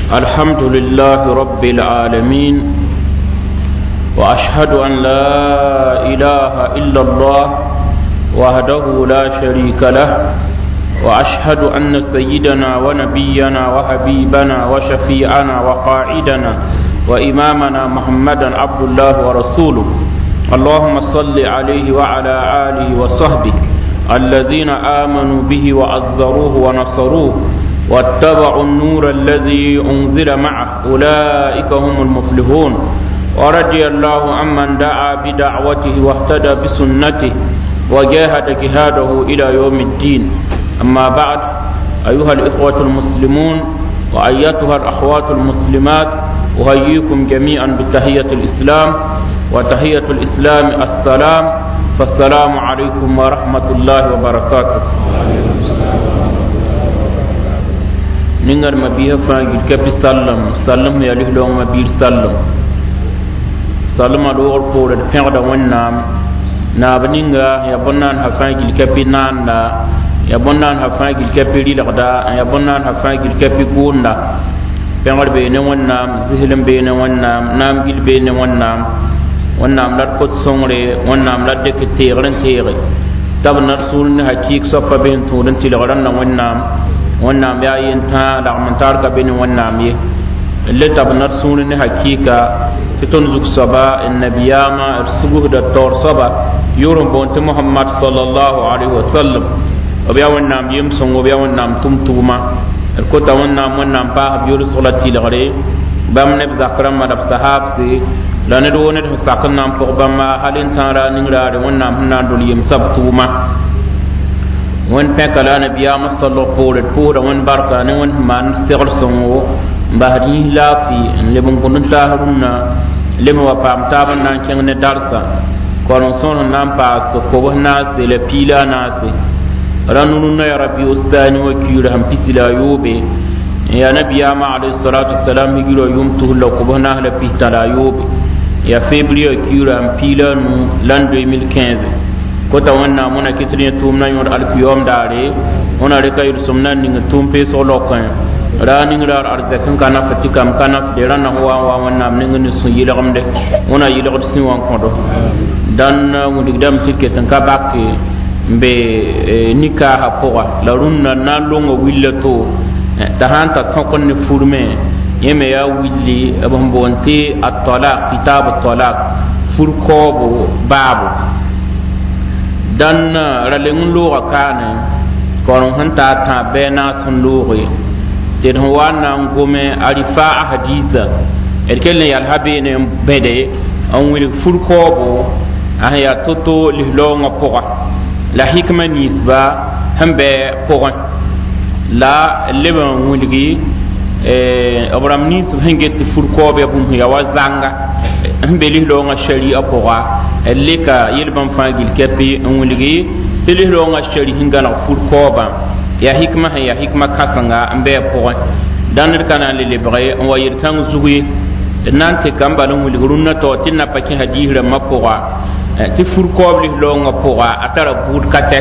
الحمد لله رب العالمين وأشهد أن لا إله إلا الله وحده لا شريك له وأشهد أن سيدنا ونبينا وحبيبنا وشفيعنا وقاعدنا وإمامنا محمدا عبد الله ورسوله اللهم صل عليه وعلى آله وصحبه الذين آمنوا به وعزروه ونصروه واتبعوا النور الذي أنزل معه أولئك هم المفلحون ورضي الله عمن دعا بدعوته واهتدى بسنته وجاهد جهاده إلى يوم الدين أما بعد أيها الإخوة المسلمون وأيتها الأخوات المسلمات أحييكم جميعا بتحية الإسلام وتحية الإسلام السلام فالسلام عليكم ورحمة الله وبركاته نينغر مبيه فاجل كبي سلم يا لهلو مبير سلم الوغر بور الفعل والنام نابنينغا يبنان هفاجل كبي نانا يبنان هفاجل كبي لغدا يبنان هفاجل كبي قونا فعل بين والنام زهلم بين والنام نام جل بين والنام والنام لا تكت سونري والنام لا دك تيغرن تيغي تب نرسول حقيق صفا بين تورن تلغرن والنام يا ينتا لغمنتار كبين والنام يه اللي تب نرسول حقيقة تتنزق صبا النبياما ارسقه دكتور صبا يورم بونت محمد صلى الله عليه وسلم وبيا والنام يمسون وبيا والنام تمتوما الكوتا والنام باه بيرسول تلغري بام نبذا كرم مدف صحابتي la ne do ne sakam nam ko bama halin tara ningrare wonnam hnan dol yim sabtuma won pekala nabiya sallallahu alaihi wasallam won barka ne won man sir songo bahdi lafi le bon ko ta haruna le mo pam taban nan ken ne darsa ko non son nan pa ko wona se le pila na se ranunu na ya rabbi ustani wa kiyura ham pisila yobe ya nabiya ma alayhi salatu wassalam higiro yumtu lo ko wona la pitala yobe ya février kura pila nu l'an 2015 kota wanna mona kitri tum na yor alqiyam dare ona reka yur sumna ning tum pe so lokan rani ngar arze kan kana fatikam kana de rana wa wanna ning ni su yilam de ona yilam sin wan kodo dan mu digdam tiket kan ka bakke be nika ha poa la runna na longo willato ta hanta ton ni furme yeme ya willi abon bonte at-talaq kitab at-talaq furkobo babu dan ralengun lo akane koron hanta ta bena sun lori tin wana ngome arifa hadisa erkelle yal habene bede on wil furkobo ahya toto lihlonga poa la hikma nisba hambe poa la leban wulgi abram ni su henget furkobe bum ya wazanga mbeli lo nga sharia poa elika yelban fangil kepi onwiligi tili lo nga sharia hingana furkoba ya hikma kasanga mbe poa danir kana le lebre on wayir kan zuwi nante kamba no wilgurunna to tinna paki hadihra mapoa ti furkobe lo nga poa atara bud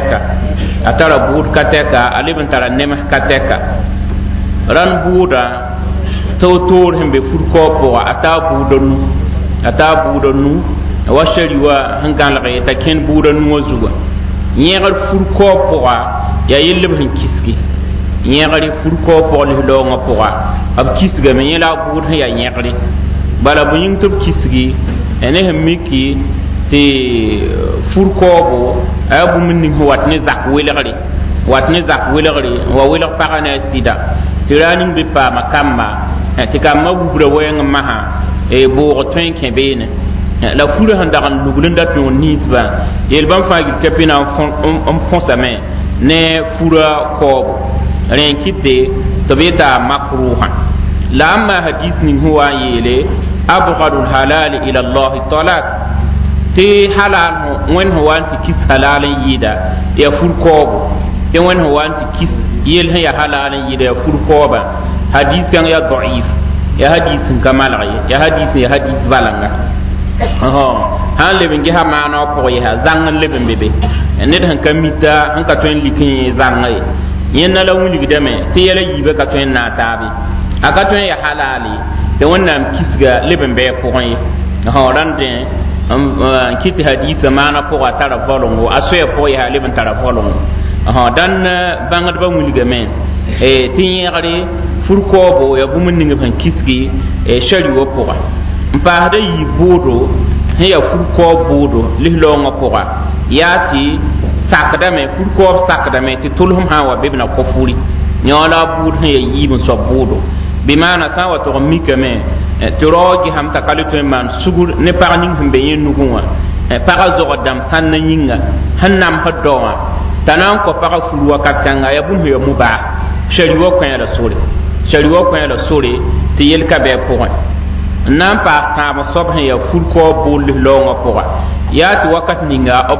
kateka aliban tara nema kateka ran buda tawtor hembe furko po ata budonu wa shariwa hankan la ta ken budonu wazuwa nyegal furko po ya yelbe hin kiski nyegal furko po le do nga po ab kisga me yela bud ya nyegri bala bu yin tub kisgi ene hemiki te furko bo abu min ho watne zak welgari wa welg pagana stida tiraning bi pa makamba ti kamma bubra wayang maha e bo twen kebene la furu handa kan lugulun dat no nisba yel ban fa gil kapina on fonsame ne fura ko ren kitte to beta makruha la amma hadith ni huwa yele abghadul halal ila allah talaq ti halal wen huwa anti kis halal yida ya fur ko te wen huwa anti kis yel ya halal yida ya fur ko ba hadith yang ya dhaif ya hadith kamal ya hadith balanga han leben gi ha mana ko ya zangan leben bebe ne han kamita han ka tun likin zangai yen na la wuli gidame te yela yibe ka tun na tabi aka tõe n ya halali tɩ wẽnnaam kisga leb n bɩ pʋgẽ ye rãndẽ n kɩt hadiisa maana pʋga tara volongo a soɛɛ pʋgẽ yaa leb n tara volongo dãn bãngdbã wilgame tɩ yẽgre fur-koobo ya bũmb ning b sẽn kisgi shari wã pʋga n paasda yɩ boodo sẽn ya fur-koob boodo lislaoongã pʋga yaa tɩ sakdame fur-koob sakdame tɩ tʋlsem sã n wa be b na kõ furi yõ la a buud sẽn ya yiib n soab boodo bɩ maana sã n wa tog n mikame tɩ rao gesame t'a ka le tõe n maan sugr ne pag ning sẽn be yẽ nugẽ wã pagã zogdame sãnna yĩnga sẽn namsd dao wã t'a na n kõ pagã fur wakat kãnga ya bũmb ya mubaa shari wa kõ la sore shari wa kõ la sore tɩ yel-ka bɩ pʋgẽ n na n paas tãab soab sẽn ya fur-koob bool lislaoongã pʋga yaa tɩ wakat ninga b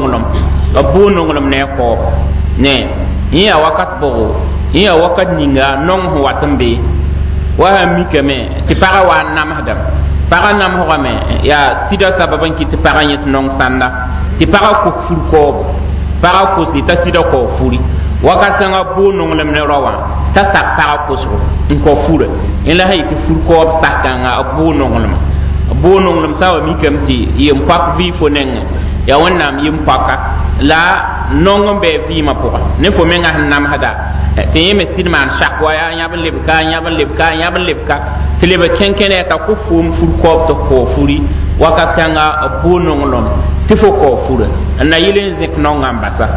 bʋʋ nonglem ne a koob ne yẽ yaa wakat bʋgo yẽ yaa wakat ninga nong sẽn wat n be wa sã mikame tɩ pagã wa n namsdame pagã namsgame yaa sɩda sabab n kɩt tɩ pagã yẽ tɩ nong sãnda tɩ pagã kok fur-koob pagã kose t'a sɩda kao furi wakat kãngã bʋʋ nonglem ne rao wã t'a sak pagã kosgo n kao fura yẽ la sã yetɩ fur-koob sak kãnga b bʋʋ nonglema bʋʋ nonglem sã n wa mikame tɩ yem poak vɩɩ fo nengẽ yaa wẽnnaam yem poaka la nong n bɩ vɩɩmã pʋga ne fo menga sẽn namsda tɩ yẽ me sɩd maan sak wa yaa yãb n lebka yãb n lebka yãb n lebka tɩ leb kẽn-kẽnɛ t'a kʋ foom fur-koob tɩ kao furi wakat kãnga b bʋʋ nonglem tɩ fo kao fura n na yɩl n zẽk nongã n basa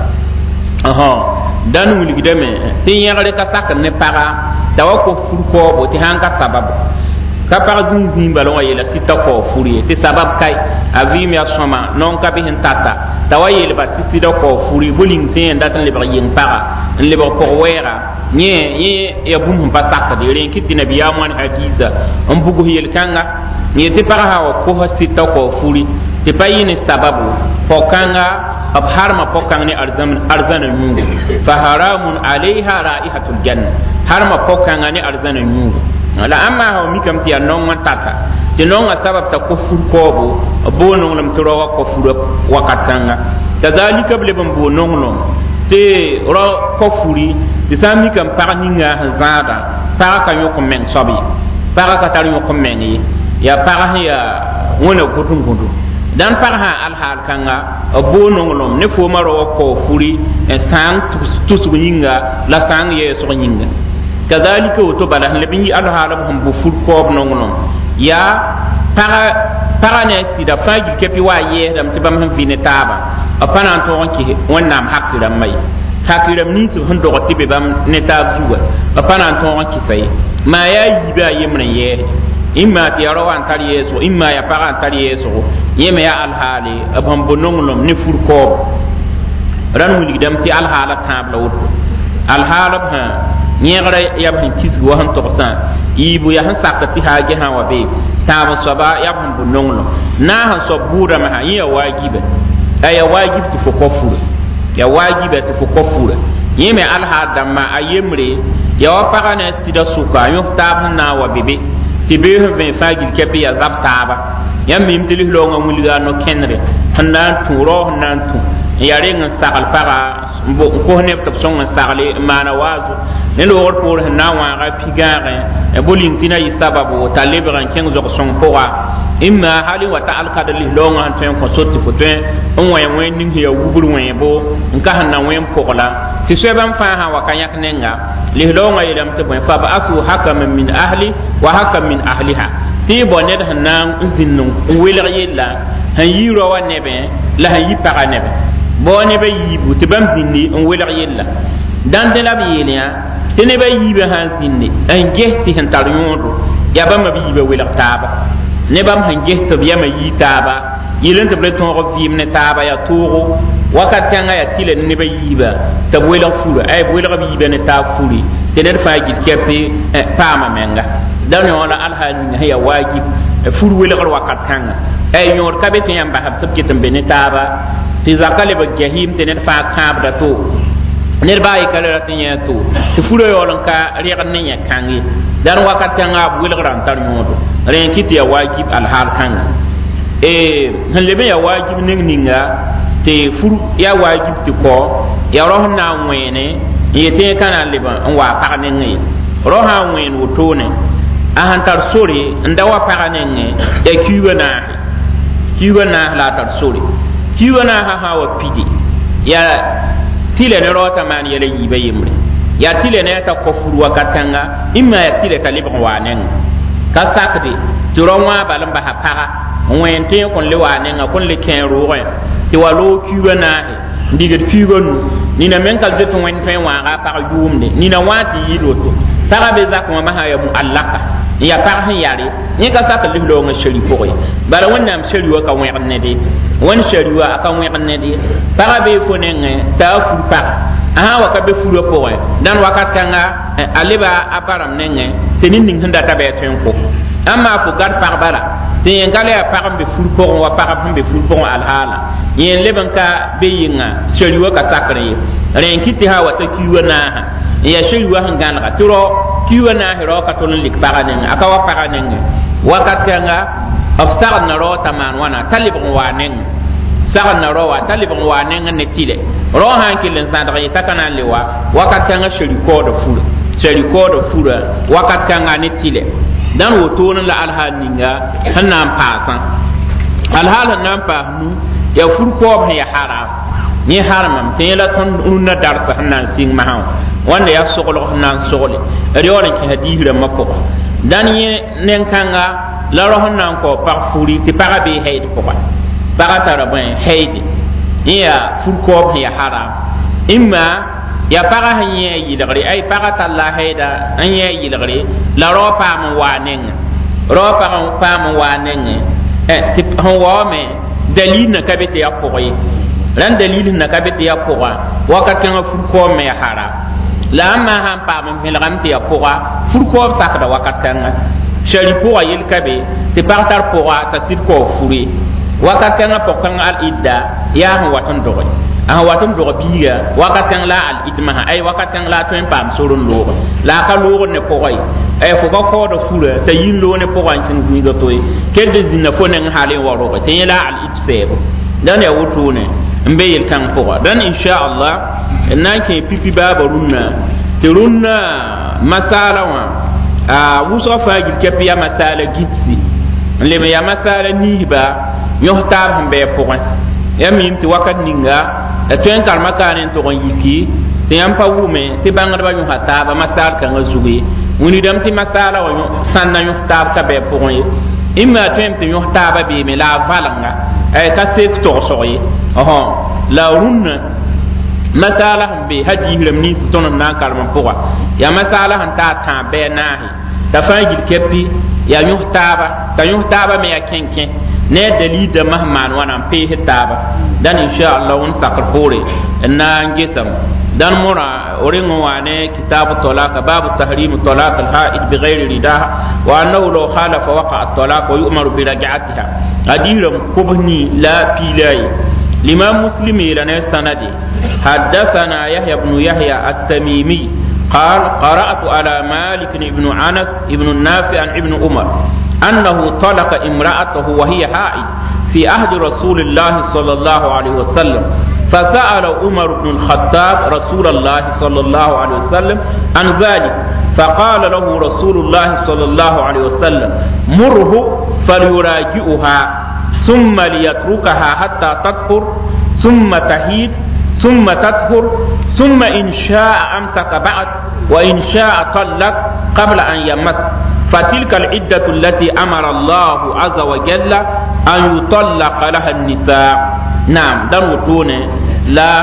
dãn wilgdame tɩ yẽgre ka sakd ne pagã t'a wa kos fur-koobo tɩ sãn ka sababo ka pag zĩig bala wã yela sɩd t'a kao fur ye tɩ sabab kae a vɩɩm yaa sõma non ka bɩ sẽn tata t'a wa yeelba tɩ sɩda kao fur ye bõling tɩ yẽ dat n lebg yeng pagã n lebg pʋg wɛɛga yẽ ya bũmb sẽn pa sakd ye rẽ kɩt tɩ nabiyaam wãn hadiisa n bugs yel-kãnga yẽ tɩ pagã sã wa kos sɩd t'a kao furi tɩ pa yɩ ne sababu pʋg-kãnga b harma pʋg-kãng ne arzãna yũugu fa haramun alayha raihatul janna harma pʋg-kãnga ne arzãna yũugu la ãmma sã wa mikame tɩ yaa nong n tata tɩ nongã sabab t'a kos fur-koobo b boo nonglem tɩ rao wa kõ fura wakat kãnga kazalika b leb n boo nonglem tɩ rao kõ furi tɩ sã n mikame pag ninga sẽn zãada pagã ka yõk n meng soab ye pagã ka tar yõk n meng ye yaa pagã sẽn yaa wẽna gʋd-n-gũdu dãn pag sã alhaal kãnga b boo nonglem ne foomã rao wa kao furi sãng tusg yĩnga la sãng yɛɛsg yĩnga kazalika woto bala sẽn leb n yɩ alhaalb sẽn bo fur-koob nonglem yaa pagã ne a sɩda fãa gil kɛpɩ wa a yɛɛsdame tɩ bãmb sẽn vɩ ne taaba b pa na n tog n kɩs wẽnnaam haki rãmbã ye haki rãmb nins b sẽn dog tɩ be bãmb ne taab zugã b pa na n tog n kɩsa ye maa yaa yiibã a yembr n yɛɛsde imma tɩ ya rao n tar yɛɛsgo imma ya pagã n tar yɛɛsgo yẽ me yaa alhaale b sẽn bo nonglem ne fur-koob rãnd wilgdame tɩ alhaala tãab la woto alhaalb sã yẽgra yaa b sẽn kisg wa sẽn togsã yiibu yaa sẽn sakd tɩ haage sã wa be tãab n soaba yaa b sẽn bo nonglem na n sẽn soab buudame sã yẽ ya waagiba a ya waagib tɩ fo kõ fura ya waagiba tɩ fo kõ fura yẽ me alhaal dãmbã a yembre ya wa pagã ne a sɩda sʋka yõf taab sẽn na n wa be be tɩ bee sẽn vẽ fãa gil kɛpɩ yaa zab taaba yãmb mim tɩ lislaoongã wilga a no-kẽndre sẽn na n tũ rao sẽn na n tũ n yaa reng n sagl pagã n kos neb tɩ b sõng n sagle n maana waazo ne loogr poor sẽn na n wãaga pi-gãagẽ boling tɩ na yɩ sababo t'a lebg n kẽng zog-sõng pʋga imma hal n wa ta alkad lislaoongã sẽn tõe n kõ sot tɩ fo tõe n wẽ wẽ ning sẽn yaa wubr wẽebo n ka sẽn na wẽ n pʋgla tɩ soɛbã fãa sã wa ka yãk nenga lislaoongã yeelame tɩ bõe fa ba'asu hakaman min ahli wa hakam min ahliha tɩ y bao ned sẽn na n zĩnd n welg yella sẽn yi rao wa nebẽ la sẽn yi pagã nebẽ bao nebã yiibu tɩ bãmb zĩndi n welg yella dãn dẽ la b yeel yã tɩ nebã yiibã sã n zĩnde n ges tɩ sẽn tar yõodo yaa bãmba b yiibã welg taaba ne bãmb sẽn ges tɩ b yama yii taaba yɩl n tɩ b le tõog vɩɩm ne taaba yaa toogo wakat kãngã yaa tɩla ne nebã yiibã tɩ b welg fura b welg b yiibã ne taab furi tɩ ned fãa gil kɛpɩ paama menga dãn yõ la alhaal ning sẽn yaa waagib fur welgr wakat kãngã yõod ka be tɩ yãmb basb tɩ b ket n be ne taaba tɩ zaka lebg gahim tɩ ned fãa kãabda to ned baa yɩka le rat n yẽ to tɩ fura yaool n ka regd ne yẽ kãng ye dãn wakat kãngã b welgrã n tar yõodo rẽ kɩ tɩ yaa waagib alhaal kãngã sẽn leb n yaa waagib ning ninga tɩ fur yaa waagib tɩ kɔ yaa rao sẽn na n wẽene n yetɩ yẽ ka na n leb n waa pag nengẽ ye roha wen wotone a han tar sore nda wa paganenge de kiwa na la tar sore kiwa na ha wa pidi ya tile ne rota man yele yibe yimre ya tile ne ta kofuru wakatanga imma ya tile talibon wanen ka sakde turonwa balan ba ha paga wen te kon le wanen kon le ken roe ti walo kiwa na ndiget kiwa nu ni na men kal zetu wen fe wa ga pa yumne ni na wati yiloto sara be zakuma ma ha ya muallaka ya pa hin yare ni ka sa ka liblo nga sheri ko yi bara wannan sheri wa ka wen ne de won sheri wa ka wen ne de para be fo ne ta fu pa aha wa ka be fu ko yi dan wakat kanga aliba aparam ne tenin ning handa ta be ten ko amma fu gar par bara tin ngale ya par be fu ko wa par be fu ko al hala yen leben ka be yinga sheri wa ka sakre ren kiti ha wa ta kiwa na ya sheri wa hangan ka turo kiwa na hero ka tolun lik baganen aka wa paganen wakat kanga afsar na ro taman wana talibun wanen sagan na ro wa talibun wanen ne tile ro han kilin sadra takana lewa wakat kanga sheri ko do fura wakat kanga ne tile dan woto la alhaninga hanan pasan alhalan nan pa nu ya fur ko ya haram ni haramam tin la ton unna darsa hanan sing mahaw wanda ya sogolo hanan sogole riwon ki hadihira makko dan ye nen kanga la rohon nan ko par furi ti para be hayd ko para tara ben hayd ya fur ko ya haram imma ya para hanye yi dagri ay para talla hayda anye yi dagri la ro pa mo wanen ti hon wa me dalil na kabete ya ko yi ran dalil na kabete ya ko wakat kan fur ko me haram la ma han pa mo hilgam ti ya ko fur ko sakda wakat kan shari ko yel kabe ti partar ko ta sir ko furi wakat kan po kan al idda ya ho watan dogo watum do biya wakatan la al itmaha ay wakatan la to pam surun lo la ka lo ne ko ay fo ko do fura ta yin lo ne ko an tin ni do toy ke de dinna fo ne hale woro ko tin la al itseb dan ya wutu ne mbe yel kan ko dan insha Allah nan ke pipi baba runna masala wa wuso fa gil ke piya masala gitsi le me ya masala ni ba yohtar hambe ko ya mi ti wakat ninga tuen kalma kanen to gon yiki te yam pa wume te bangar ba ñu hata ba masal kan zuwi woni dam ti masala wa sanna ñu hata ka be pour yi imma tuen te ñu hata ba be me la valanga ay ka sek to soyi la runna masala be hadi hiram ni ton na kalma pour ya masala han ta be nahi da fangil kepi ya ñu hata ba me ya kenken ne dalil da mahman wana pe hitaba dan insha Allah on sakar pore na ngisam dan mura oringo wane kitab talaq bab tahrim talaq al haid bighairi ridah wa annahu law khalafa waqa at talaq wa yu'maru bi raj'atiha adiram kubni la pilai l'imam muslimi la sanadi حدثنا يحيى بن يحيى التميمي قال قرأت على مالك بن أنس بن النافع عن ابن عمر أنه طلق امرأته وهي حائض في عهد رسول الله صلى الله عليه وسلم فسأل عمر بن الخطاب رسول الله صلى الله عليه وسلم عن ذلك فقال له رسول الله صلى الله عليه وسلم مره فليراجعها ثم ليتركها حتى تطهر ثم تحيض ثم تطهر ثم إن شاء أمسك بعد وإن شاء طلق قبل أن يمس فتلك العدة التي أمر الله عز وجل أن يطلق لها النساء نعم دروتون لا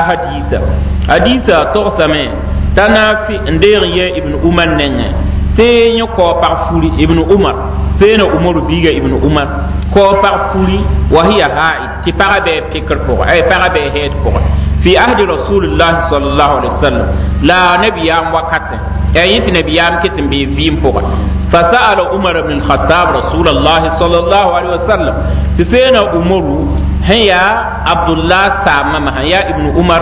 حديث تقسم تنافي ندير ابن عمر نعم تين يكو بارفولي ابن عمر تين عمر بيجا ابن عمر كو بارفولي وهي هائد تبارا بي فكر فوق أي بارا بي هيد فوق في عهد رسول الله صلى الله عليه وسلم لا نبي يام وقت أي نبي يام كتم بيفيم فوق فسأل عمر بن الخطاب رسول الله صلى الله عليه وسلم تسينا عمر هي عبد الله سامة هي ابن عمر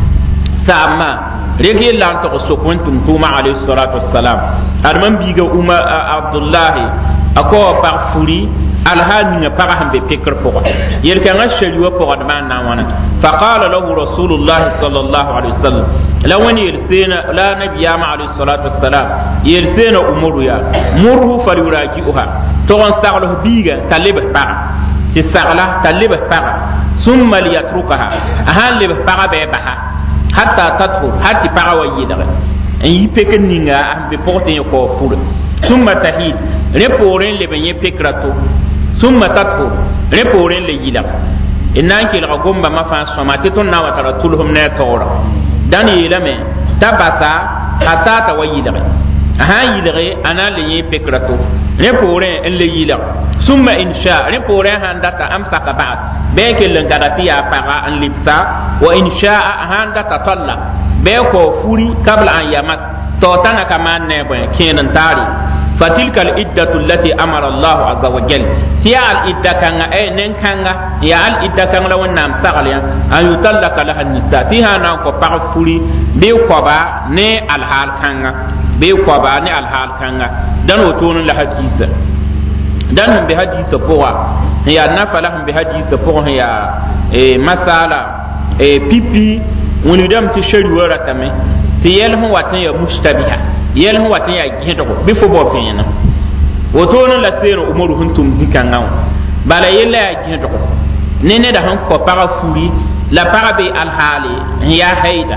سامة رجل لان تقصقون تمتوما عليه الصلاة والسلام أرمان بيجا عمر عبد الله أكو بارفوري alhal ninga paga han be pekr poga yel kan ashari wa poga man na wana fa qala lahu rasulullah sallallahu alaihi wasallam la wani yelsena la nabiyama alaihi salatu wassalam yelsena umuru ya murhu falyuraji'uha to on saglo biga talib paga ti sagla talib paga summa liyatrukaha ahan lib paga be baha hatta tathur hatti paga wa yidare en yi pekn ninga am be porte ko fur summa tahid reporen le ben ye pekrato summa tathur reporen le yila innan ki la gomba ma fa somate ton na watara tulhum ne tora dan yilame tabata atata wa yidare aha yidare ana le ye pekrato reporen en le yila summa insha reporen handata amsaka ba'd beke le gadati ya paga an lipsa wa insha handata talla be ko furi kabla an yamas to tanga kaman ne bo kenan tari fatilka al iddatu allati amara Allah azza wa jalla tiya al idda kanga nen kanga ya al idda kanga lawan nam sagalya an yutallaka laha nisa tiha na ko pa furi be ko ba ne al hal kanga be ko ba ne al hal kanga dan o tonu la hadisa dan be hadisa poa ya nafala be hadisa poa ya masala pipi woni dam ti shari wara tame ti yel ho watan ya mustabiha yel ho watan ya gido bi fo bo fina woto non la sero umaru huntum zikangaw bala yella ya gido nene da han ko para furi la para be al hali ya haida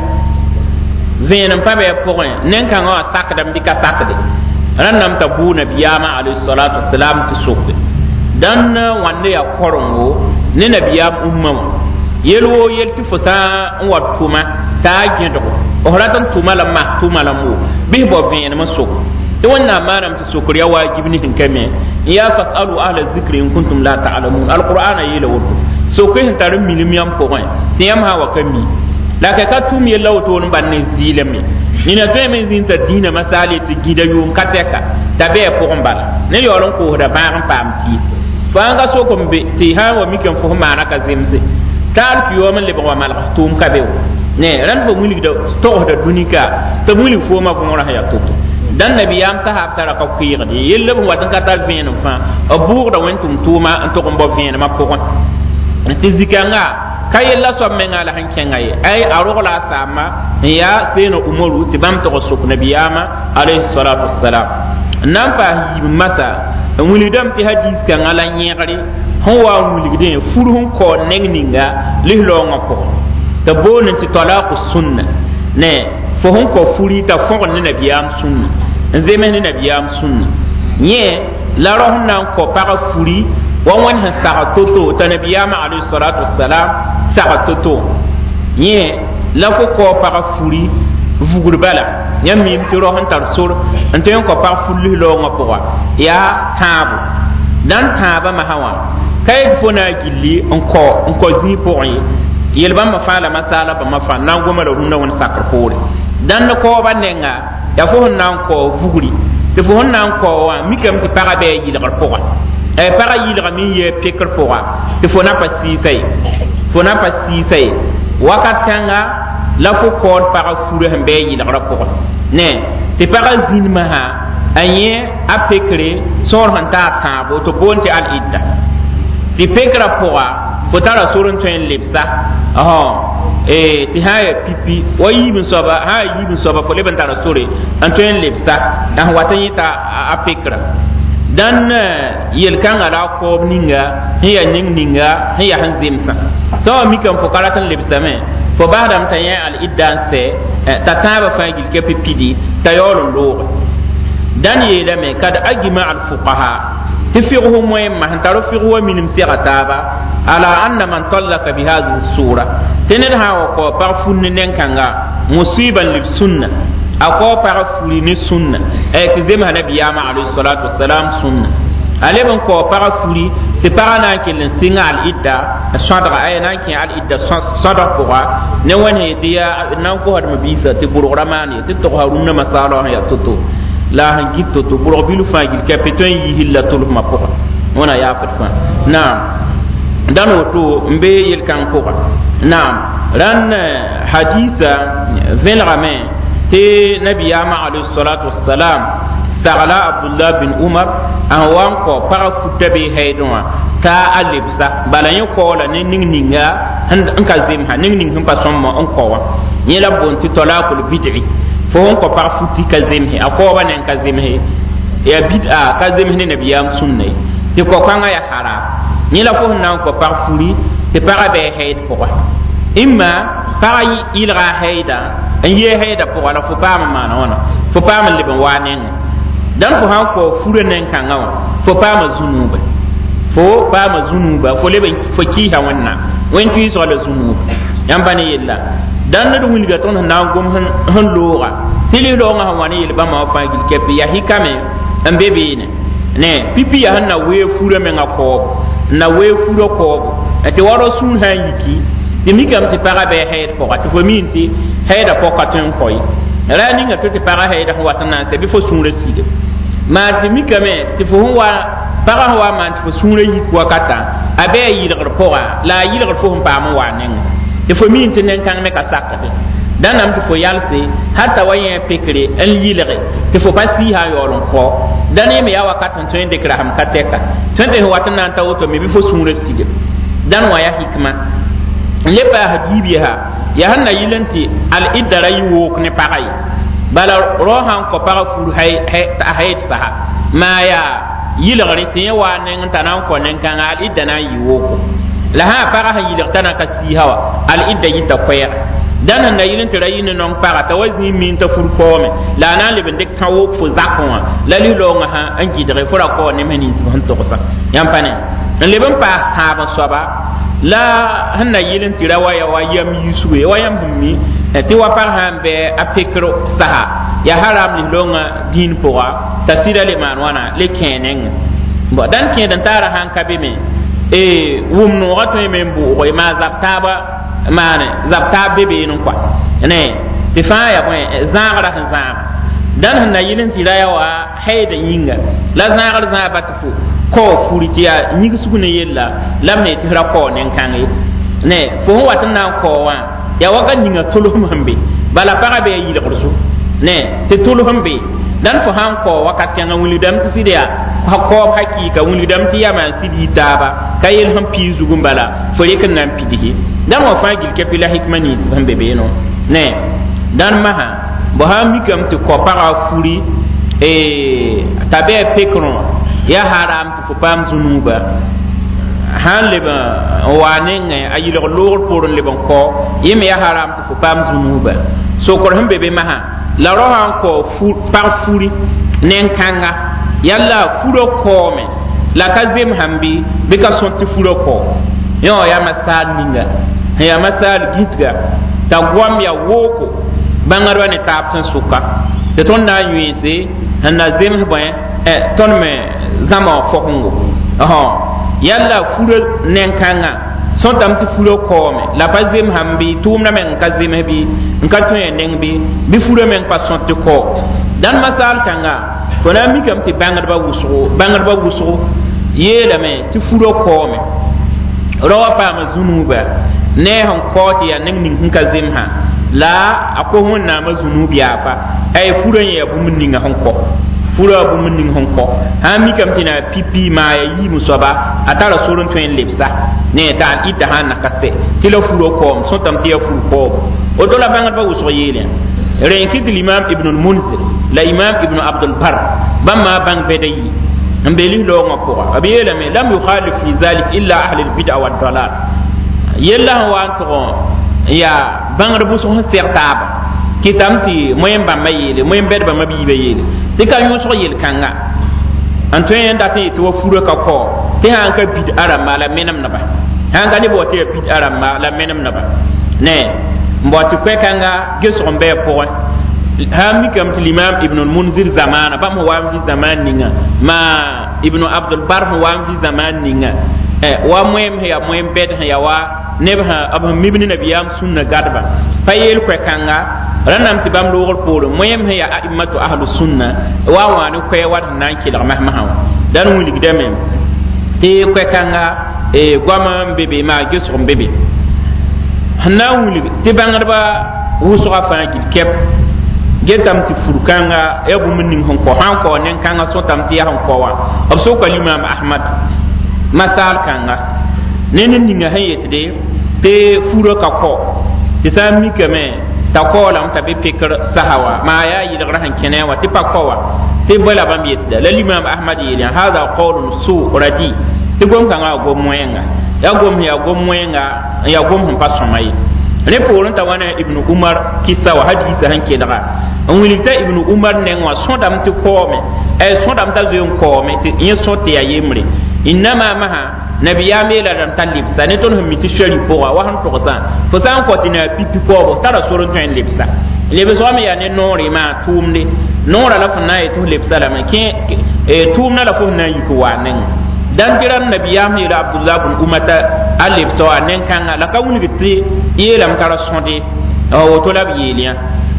venam pa be point nen kan wa sakdam bi ka sakde rannam tabuna biyama alayhi salatu wassalam ti sokbe dan wande ya korongo ne nabiyam umma yelwo yelti fota wat tuma ta gido o horatan tuma la ma tuma la mu bi bo vin ma sok to wannan maram ta sokor ya wajibi ne kame ya fasalu ahla dhikri in kuntum la ta'lamun alqur'ana yela wudu so ko hin tarin milimiyam ko wan tiyam ha wa kami la ka tum yela wuto on banne zilame ina to men zin ta dina masali ti gida yum kateka tabe ko bala ne yoron ko da baran pamti fa nga so ko be ti ha wa mikan fo mana ka zimse tal fi yo man le ba mal tum ka be ne ran fo mulik da to da dunika to mulik fo ma fo mora ya toto dan nabiyam sahab tara ka kuyirdi yelle bo watan ka tal vien fa abur da wentum tuma to ko bo vien ma ko ti zikanga kayella so menga la hankenga ye ay arugla sama ya seno umaru tibam to sok nabiyama alayhi salatu wassalam nan fa masa mulidam ti hadis kan ala nyegri huwa muligde furhun ko nengninga lihlonga ko ta bonin ti talaqu sunna ne fo hon ko furi ta fo ne nabiyam sunna nzeme ne nabiyam sunna nye la rohna ko para furi wa wan ha sa toto ta nabiyama alayhi salatu wassalam sa toto nye la fo ko para furi vugur bala nyam mi ti rohon tar sur ante ko para furi lo ngo ya tabu dan taba ma hawa kay fo na gilli onko zi po yelba ma fala masala ba ma fa nan goma da runna won sakar kore dan ko ba nenga ya fo nan ko vuguri te fo nan ko wa mikam ti para be yi dar ko e para yi dar mi ye pekar ko te fo na pasi sai wakatanga la fo ko para furu hambe yi dar ko ne te para zin ma ha anye apekre sor hanta tabo to bonte al idda ti pekra poa fotara surun tuen lipsa ti haya pipi wayi bin soba ha yi bin soba fo leben tara sore an tuen lipsa dan watan yita a pekra dan yel kan ala ko ninga hiya ninga hiya hanzimsa so mi kan fo karatan lipsa me fo badam tanya al iddan se tataba fa gil ke pipidi tayorun lo dan yela me kad ajma al fuqaha تفقه مهم ما هنتعرف فقه من مسيرتابا على أن من طلق بهذه الصورة تنرها وقو بعفون ننكنا مصيبا للسنة أقو بعفون السنة اعتزمها نبي عليه الصلاة والسلام سنة ale ban ko para furi te para na ke len singa al idda sadra ay na ke al idda sadra ko ne woni te ya nan ko had mabisa te programani te to haruna masala ya toto la han gitto to buro bilu fa gil capitaine yi hilla to ma ko wona ya fat fa naam dan to mbe yel kan ko naam ran hadisa velrame te nabiyama alayhi salatu wassalam سأل عبد الله بن عمر an wan ko para futa be haydwa ta alibsa bala yin ko la ning ninga an ka zim ha ning ning pa somma on ko wa ni la bon ti talaqul bid'i fo on ko para futi ka zim he ako wa nen ka zim he ya bid'a ka zim he nabiyam sunna ti ko kanga ya hara ni la fo nan ko para furi ti para be hayd ko wa imma para ilra hayda an ye hayda ko wala fo pa ma na wana fo pa ma liban wa nen dan fo han ko fure nen kanga wa fo pa ma zunuba fo pa ma zunuba fo leben fo ki ha wanna wen ki so la zunuba yamba ne yella dan na dum wilga ton na gom han loga tili lo nga wani yel ba ma fa gil kepi ya hikame an bebe ne pipi ya han na we fure men ko na we fure ko ate waro sun han yiki de mi kam te para be hayt ko ati fo minti hayda ko katun koy rani nga te para hayda ko watana se bi fo sun reside ma te mi kame te fo wa para wa man fo sura yi ko kata abe yilgr poa la yilgr fo pa mo wa nen te fo min te nen kan me ka sakka dan nam te fo yalse hatta wayen pekre al yilgre te fo pasi ha yolon ko dan me ya wakatan to inde kra ham kateka tende watan nan tawto me bi fo sura sige dan wa ya hikma le pa hadibi ha ya hanna yilanti al idara yi wo ne paray bala rohan ko para furu hay saha ma ya yilgri tɩ yẽ waa neng t'a na n kõ nen-kãngã al-idda na n yɩ wooko la sã n pagã sẽn yɩlg t'a na ka siisa wa al-idda yɩta koɛɛga dãn sẽn na yɩl n tɩ ra yɩ ne nong paga t'a wa zĩig min t'a fur koome la a na n leb n dɩk kã wook fo zakẽ wã la lislaoongã sã n gɩdge fo ra kao nem sẽn ninsb sẽn togsa yãmb pa ne n leb n paas tãab n soaba la sẽn na yɩl n tɩ ra wa ya wa yam yisue wa yãmb sẽn mi tɩ wa pag sã n bɩ a pekr saha ya haram lislaoongã dĩin pʋga t'a sɩda le maan wãna le kẽ nengẽ bon dãn kẽed n taara sãn ka be me wʋm noogã tõe me n bʋʋge maa zab taaba maane zab taab be been n kɔa ne tɩ fãa ya bõe zãagrã sẽn zãag dãn sẽn na yɩl n tɩ ra ya wa hayda yĩnga la zãagr zãaba tɩ fo kao furi tɩ yaa yĩgsg ne yella la m ne tɩ ra kao nen-kãng ye ne fo sẽn wat n na n kao wã ya waka ninga tolsm sẽn be bala pagã bɩ a yɩlgr zu ne tɩ tolsm be dan fo han ko wakat kanga wulidam ti sidia ko hakika wulidam ti yama sidi taba kayel ham pi zugum bala fo yek nan pidihi dan wa fagil ke pila hikmani han bebe no ne dan maha bo ha mi kam ti ko para furi tabe pekron ya haram ti fo pam zunuba han leba wanenge ayil lor por leban ko yim ya haram ti fo pam zunuba so ko han bebe maha la rohan ko par furi nen kanga yalla furo kome la kazem hambi be ka sonti furo ko yo ya masal ninga ya masal gitga ta gwam ya woko bangarwa ne tapsan suka de ton na yuise na zem boy ton me zama fokungo yalla furo nen kanga son tam ti furo kome la pa zem hambi tumna men ka zem bi nka to yen bi furo men pa son ti ko dan masal kanga ko na mi kam ti bangar ba wuso yela me ti furo kome rawa pa ma zunuba ne han ko ti ya ning ning ka zem ha la ako hon na ma zunubi afa ay furo ya bu mun ninga han ko furo bu mun ning han ko ha mi kam ti na pipi ma ya yi musoba atara sorun to en lepsa ne ta ita han na kaste ti lo furo ko son tam ti ya furo ko o do la bangal ba wuso yele ren kit l'imam ibn al-munzir la imam ibn abd al-bar bamma bang bedayi mbeli lo ngako abiyela me lam yukhalif fi zalik illa ahli al-bid'a wa ad-dalal yella wa to ya bangal bu so sertaba kitamti moyen ba mayele moyen bed ba mabi be yele ti ka yo so yel kanga anto en dati to furo ka ko ti han ka bid aram mala menam naba han ka ni bo te bid aram mala menam naba ne mboti kwe kanga geso mbe po ha mi kam l'imam ibn al-munzir zamana bam ho wamji zaman ninga ma ibn abdul bar ho wamji zaman ninga wa moyem ya moyem bed ya wa nebha abam mibni nabiyam sunna gadba payel kwe kanga ranam ti bam logol polo moyem ya a'immatu ahlus sunna wa wa ni kwe wad nan kila mahmaha dan wuli gidame te kwe kanga gwama bebe ma geso bebe hanna wuli te bangarba wusuga fa gil kep getam ti furkanga e bu min hon ko han ko nen kanga so tam ti han ko wa ab so ko Imam Ahmad masal kanga nen ninga hayete de te furo ka ko ti sami kame ta ko lam ta be pekar sahawa ma ya yi daga han kenewa ti pa ko wa ti bola bam yete da Imam Ahmad yi hada qawlun su radi ti gom kanga go moyenga ya gom moyenga ya gom hon pa somai ne poron ta wana Ibn Umar kisa wa hadisa han ke daga on wilita Ibn Umar ne wa sondam ti kome sondam ta zo kome ti yin so te ya yemre inma maha nabiya mela dan talib sane ton hum ti shari po wa han to fo san ko tina pipi po tara soron tan lipsa lebe so me ya ne nori ma tumde nora la fana e to lipsa la ma ke tumna la fo na yiku wa nen dan tiran nabiya mela Abdullah bin Umata alib so anen kanga la ka wuli ti yelam tara sonde o to la yeliya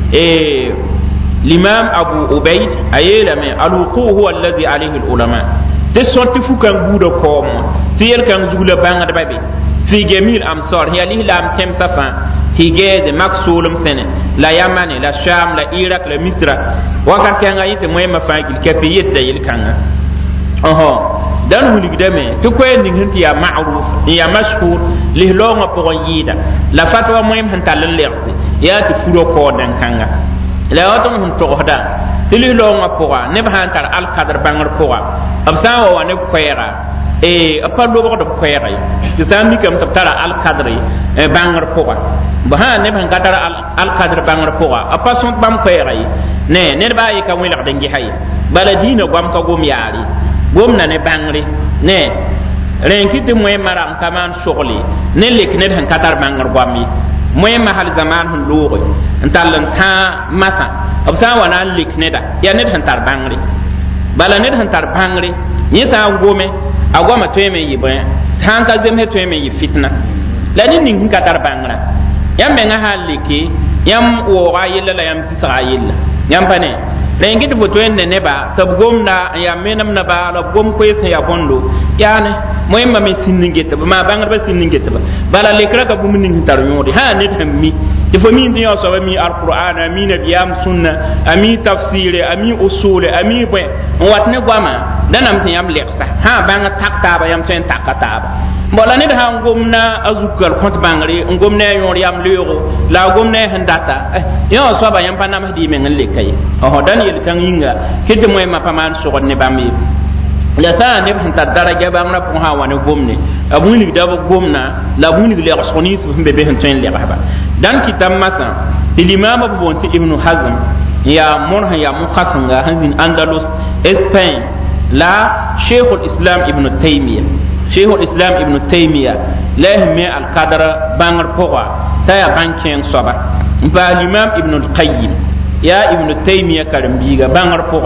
l'imam Abu Ubayd ayela me al-wuqu huwa alladhi alayhi al-ulama de sorti fukan budo kom ti yel kan zugula banga da babe fi jamil amsar hiya lihlam kem safa hige de maksulum sene la yamani la sham la iraq la misra wakat kanga yite moy mafagil kafi yit da yel kanga dan huligdame to ko en ngin ya ma'ruf ya mashhur lihlonga po yida la fatwa moy han talal lerti ya ti furo ko dan kanga la waton hun to hoda lihlonga po ne ba han tar al qadr bangar po absa wa ne koyra apa do ko do koyra ti sami kam tara al qadr bangar po ba ha ne ban katara al qadr bangar po apa son bam koyra ne ba yi kam wela dangi hay bala dina gwam ka gom yaari gomna ne bangri ne renkiti moy maram kaman shogli ne lekne han katar bangar gwami moy mahal zaman hun logo ntalan ta masa absa wana lekne da ya ne han tar bangri bala ne han tar bangri ni ta ngome agoma teme yibe han ka zem he teme yi fitna la ni ning katar bangra yam menga haliki yam wo ga yella la yam sisa yella yam pane rengi de foto en ne ba tab gomna ya menam na ba la gom ko yesa ya bondo yani moy ma me sinningeta ba ma bangar ba sinningeta ba bala le kra ka bu min tar yodi ha ne tammi de fo min diyo so mi alquran ami nabiyam sunna ami tafsir ami usul ami bo watne gwama danam tin yam leksa ha banga takta ba yam ten takata ba bola ne ha gomna azukal kont bangari gomna yon yam lego la gomna handata yo so ba yam panam di men le kay dan yel kan yinga kidde moy ma paman so ne bammi la ta ne hanta daraja bamra ko ha wani gomne abuni da gomna la buni le rasoni so be be hanten le ba dan kitam masa l'imam Abu Bonti Ibn Hazm ya monha ya muqasanga hanzin Andalus Spain la Sheikh al-Islam Ibn Taymiyyah Sheikh al-Islam Ibn Taymiyyah la mi al-qadra bangar powa ta ya banken soba ba l'imam Ibn al-Qayyim ya Ibn Taymiyyah karambiga bangar powa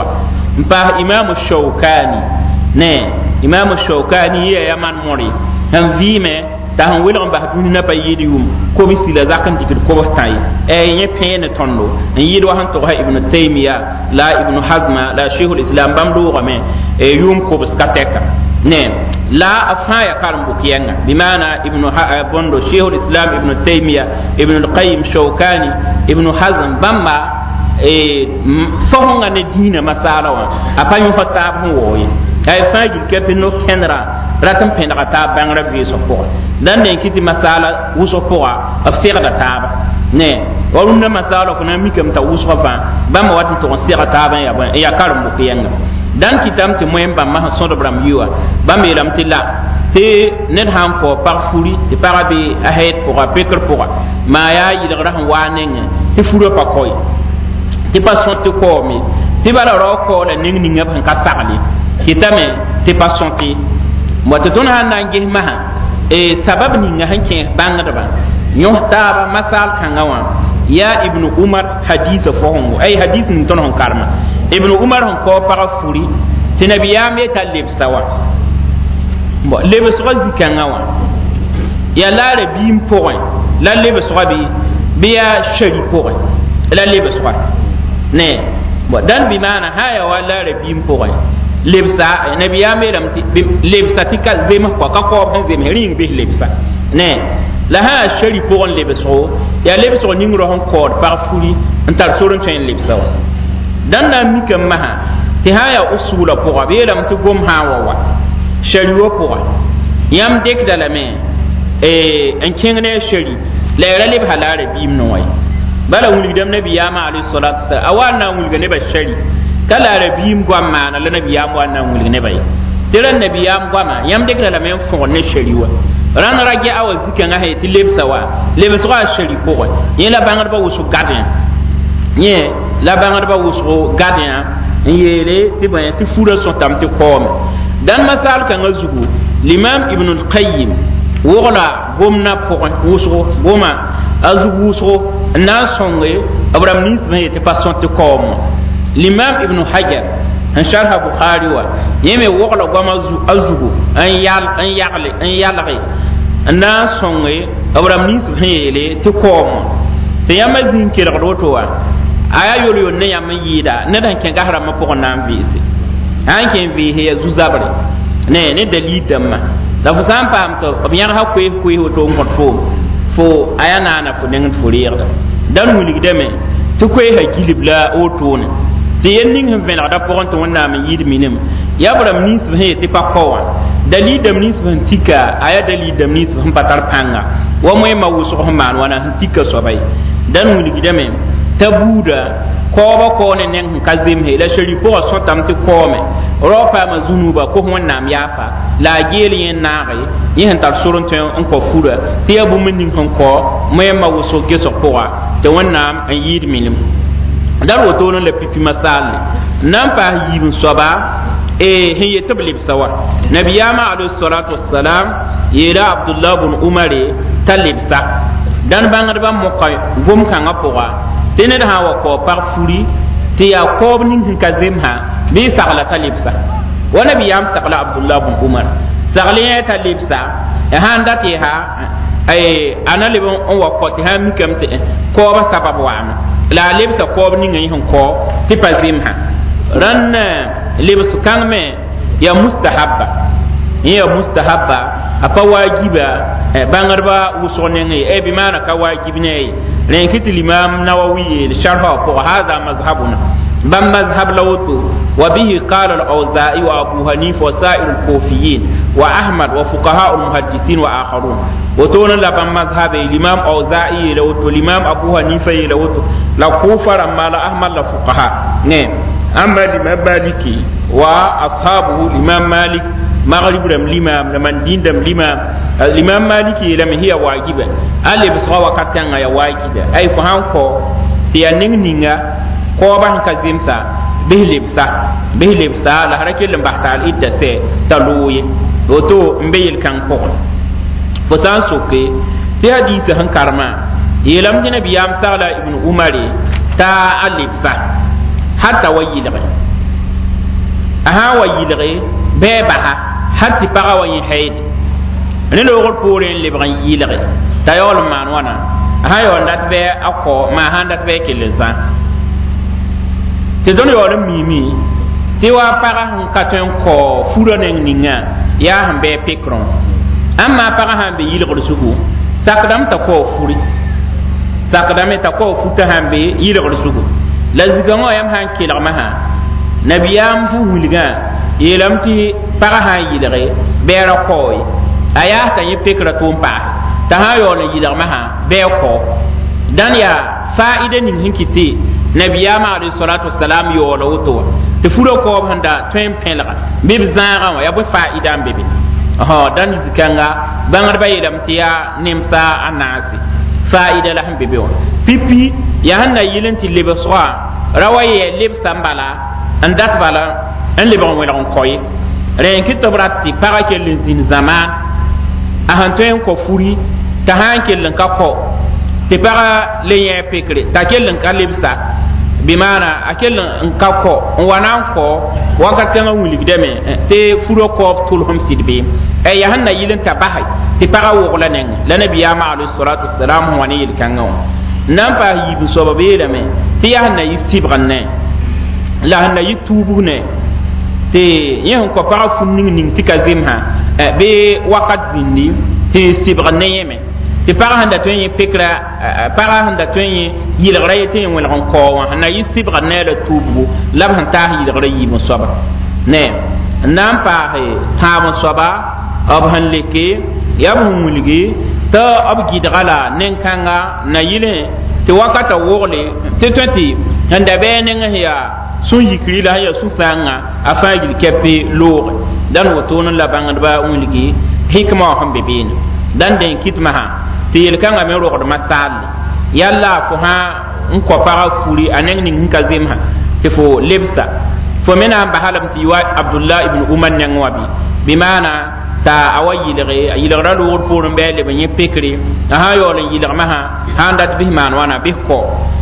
ba imam Shawkani ne imam Shawkani ya yaman mori han vime ta han welon ba duni na bayidium ko misila zakan dikir ko tay nye pene tondo yido han to Ibn Taymiyyah la Ibn Hazm la Sheikh al-Islam bamdo game yum ko skateka ne la afaya karam bukiyenga bimana bondo Sheikh al-Islam Ibn Taymiyyah Ibn al-Qayyim Shawkani Ibn Hazm bamba sohonga ne dina masala wa apanyo fata ho woyi ay faji kepi no kenra ratam penra ta bangra vi so ko dan ne kiti masala uso ko afsira da taba ne waruna masala funa mikam ta uso fa bama wati to sira taba ya karum bu kiyenga dan kitam te moyen ba ma so do bram yuwa bam yelam tilla te net ham ko parfuri te parabi ahet pour apekr pour ma ya yidra han wanenge te furo pa koy ti pas sonti ko mi ti bala ro ko la ning ning ban ka tagli kitame ti pas sonti mo to ton han nangi ma sabab ni nga hanke bangada ba nyo taba masal kangawa ya Ibn Umar hadith fo hongo ay hadith ni ton hon karma Ibn Umar hon ko para furi ti nabiya me talib sawa bo lebe so zikangawa ya la rabim point la lebe so bi ya shari point la lebe so ne bo dan bi mana haya wala rabim poy lebsa nabiya me lam ti lebsa tikal zema ko ka ko ben zema ring bi lebsa ne la ha shari pogon lebso ya lebs ko ningro hon ko par furi ntar soron ten lebsa dan na mi kam maha ti haya usula ko abelam to gom hawa wa shari'o ko yam dek dalame en kingne shari la yara leb halare bim no way bala wuli dam nabi yama alayhi salatu wassalam awana wuli ne ba shari kala rabim gwamma na la nabi yama wana wuli ne bay tiran nabi yam gwama yam dek dalame fon ne shari'o ran rage awa zika nga he ti lebsa wa lebsa wa shari ko yin la bangar ba wusu gadin ye la bangar ba wusu gadin yele ti ban ti fura son tam ti kom dan masal kan azugu l'imam ibn al-qayyim wogla gomna ko wusu goma azugu wusu na songe abram nis me ti pas son ti kom l'imam ibn hajar en sharh bukhari wa yeme wogla goma azugu an yalre na songe abram nis hele ti kom te yamazin kira roto wa aya yolo ne yam yida ne dan ken gahra ma pokon nan visi an ken vi he zuzabre ne dalidamma la fu sam pam to biyan ha ko to ngot fo aya nana fo nen fo riyada dan wuli deme to ko ha gilibla o to ne te yenning hem ven da pokon to wonna ma yid minim ya bram nis he te pa ko dalidam nis van tika aya dalidam nis hum patar panga wa moy ma wusu man wana tika so bay dan wuli deme tabuda koba ko ne nen kazim he la shari ko so tam ti kome ropa ma zunuba ko wonnam yafa la geli yen naare yen tar surun te on ko fura te abu min hon ko me ma wuso geso ko te wonnam an yid milim dar woto non le pipi masal nan pa yibun soba hiye tablib sawa nabiyama alayhi salatu wassalam yira abdullah ibn umar talibsa dan bangar ba mo ko gum kan apoa tene da hawa ko par furi ti yakob nin hin kazimha bi sagla talibsa wa nabi yam sagla abdullah ibn umar sagla talibsa ya handa ti ha ay analibon on wa ko ti ha mi kam te ko ba sababu wa la libsa ko nin hin ko ti pazimha ran libs kangme ya mustahabba apa wajiba bangarba usonenge bi mana ka wajibne len kiti limam nawawi sharha ko hada mazhabuna bam mazhab lawtu wa bihi qala al-awza'i wa abu hanifa wa sa'ir al-kufiyin wa ahmad wa fuqaha al-muhaddithin wa akharun wa tona la bam mazhab limam awza'i lawtu limam abu hanifa lawtu la kufara mala ahmad la fuqaha ne amma limam maliki wa ashabu limam malik maghrib ram limam man dindam limam maliki lam hiya wajiba ale biswa wakatanga ya wajiba ay fa hanko tiya ninga ko ban kazimsa bihlibsa la harakil bahtal idda se taluyi doto mbeyil kan ko fo san soke ti hadith han karma yelam dina biyam sala ibn umari ta alibsa hatta wayilghi aha wayilghi bebaha hatti paga wa yin haydi ne lo gol poren le ban yilghi ta yol man wana ha yo ndat be akko ma handat be kilza te don yo mimi ti wa paga hun katen ko furo nen ninga ya hambe pikron amma paga hambe yilghi sugu takdam ta ko furi takdam ta ko futa hambe yilghi sugu lazigango yam han kilgma ha nabiyam hu wulga yelamti paga ha yilghi bera koy aya ta yi pikra tumpa ta ha yo ne yilgma ha be ko dan ya faida nin hinkiti nabiyama alayhi salatu wassalam yo lo to te furo ko handa twen pelga bib zanga ya bo faida mbebe dan zikanga bangar ba yelamti ya nimsa anasi faida la mbebe wa pipi ya hanna yilanti lebswa rawaye lebsambala andat bala en lebon wela on koy ren kitobratti para kelin zin zaman a hantoyen ko furi ta hankelin ka ko te para le ye pekre ta kelin ka lebsa bi mana akelin ka ko wana ko wakat kan wuli deme te furo ko tul hom sidbe e ya hanna yilin ta bahay te para wo la nen la nabiya ma alayhi salatu wassalam wani yil kan nan pa yibu sobabe deme te ya hanna yisibranne la hanna yitubu ne te yen ko para funning ning tikazimha be wakat zindi te sibranne yeme tɩ pagã sẽn da tõe n yẽ pekra pagã sẽn da tõe n yẽ yɩlgra ye tɩ yẽ welg n kao wã sẽn na yɩ sɩbga neera tuubgu la b sẽn taas yɩlgra yiib n soaba ne n na n paase tãab n soaba b sẽn leke yaa b sẽn wilgi tɩ b gɩdga la nen-kãnga na yɩlẽ tɩ wakata wogle tɩ tõe tɩ sẽn da bɛɛ neng sẽn yaa sũ-yikri la sẽn yaa sũ-sãngã a fãa yil kɛpɩ looge dãn wotone la bãngdbã wilgi hikma wã sẽn be beene dãn den kɩtmã tɩ yel-kãngã me rogdmã saalle yalla fo sã n kõ pagã furi a neng ning sẽn ka zemsã tɩ fo lebsa fo me na n basalem tɩ wa abdullah ibn umar neng wã bɩ maana t'a awa yɩlge a yɩlgra loogr poorẽ bɩ a leb n yẽ pekre a sã n yaool n yɩlgmã sã n dat bɩ maan wãna bɩ kɔ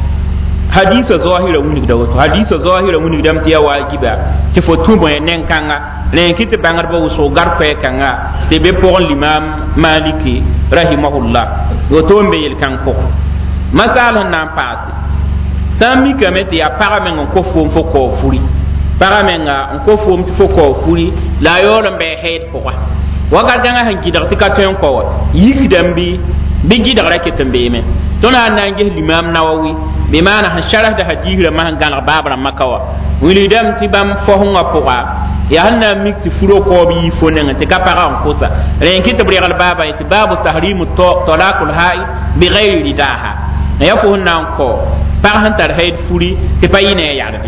hadisa zahira winigda woto hadisa zahira winigdame tɩ ya waajiba tɩ fo tũ bõe nen-kãnga ren kɩ tɩ bãngdbã wʋsg gar koɛɛ-kãnga tɩ be pʋgẽ limam maliki rahimahullah woto n be yel-kãng pʋgẽ masaal sẽn na n paase sã n mikame tɩ yaa pagã meng n ko foom fo kao furi pagã menga n ko foom tɩ fo kao furi la a yaool n bɩ heed pʋga wakat kãngã sẽn gɩdg tɩ ka tõe n kao yikdãmbi bɩ gɩdgrã ket n beeme tõnd na n ges limam nawawi bɩ maana sẽn sharasda hadiis rãmbã sẽn gãlg baab rãmbã ka wa wilgdame tɩ bãmb fosẽngã pʋga yaa sẽn na n mik tɩ furo kaoob yɩ fo neng tɩ ka pagã n kosa rẽn kɩ tɩ b regl baabã ye tɩ baabu tahrimu talakul haid bigayri ridaha ya fo sẽn na n kao pag sẽn tar haid furi tɩ pa yɩ ne a yarde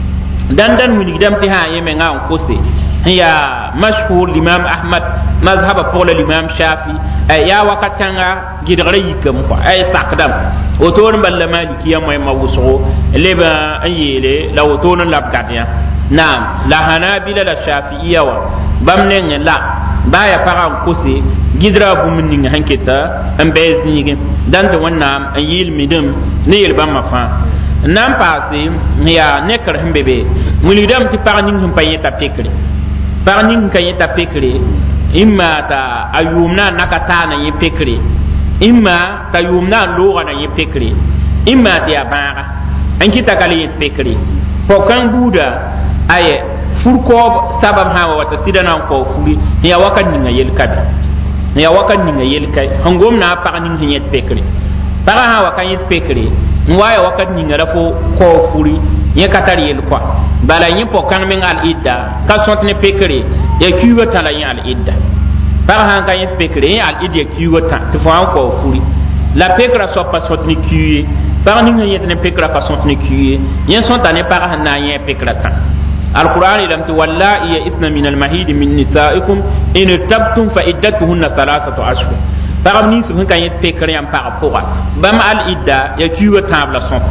dãn wilgdame tɩ sã n yẽ menga n kose n yaa mashhur limam ahmad mazhaba pʋgã la limam shafi yaa wakat kãnga gɩdgrã yikame kɔa ay sakdame wotoor n bala malikiya moɛmã wʋsgo leb n yeele la wotoor n lab gãdyã naam la hanabila la shafiiya wã bãmb nengẽ la baa ya pagã n kose gɩdrã bũmb ning sẽn keta n bɛɛ zĩigẽ dãn tɩ wẽnnaam n yɩɩl midem ne yel-bãmbã fãa n na n paase n yaa nekr sẽn be be wilgdame tɩ pag ning sẽn pa yẽ t'a pekre pag ning sẽn ka yẽ t'a pekre imma t'a a yʋʋm na n naka taana yẽ pekre imma t'a yʋʋm na n looga na yẽ pekre imma tɩ yaa bãaga n kɩta ka le yẽ pekre pʋg-kãng buuda aye fur-koob sabab sã n wa wata sɩda na n kao furi n yaa wakat ninga yelka be n yaa wakat ninga yelka n gomna a pag ning sẽn yẽt pekre pagã sã n wa ka yẽt pekre n wa ya wakat ninga la fo kao furi yẽ ka tar yel koa bala yẽ pʋg-kãng meng al-idda ka sõt ne pekre ya kiuugã tã la yẽ al-idda pagã sã n ka yẽt pekre yẽ al-id ya kiuugã tã tɩ fo sã n kao furi la pekra soab pa sõt ne kiu ye pag ning sẽn yẽt ne pekra ka sõt ne kiu ye yẽ sõta ne pagã sẽn na n yẽ pekra tã القرآن لم واللائي يئسن من المهيد من نسائكم إن ارتبتم فعدتهن 3 أشهر pagb nins sẽn ka yẽ pekr yãmb pag pʋga bãmb al-idda ya kiuugã tãab la sõta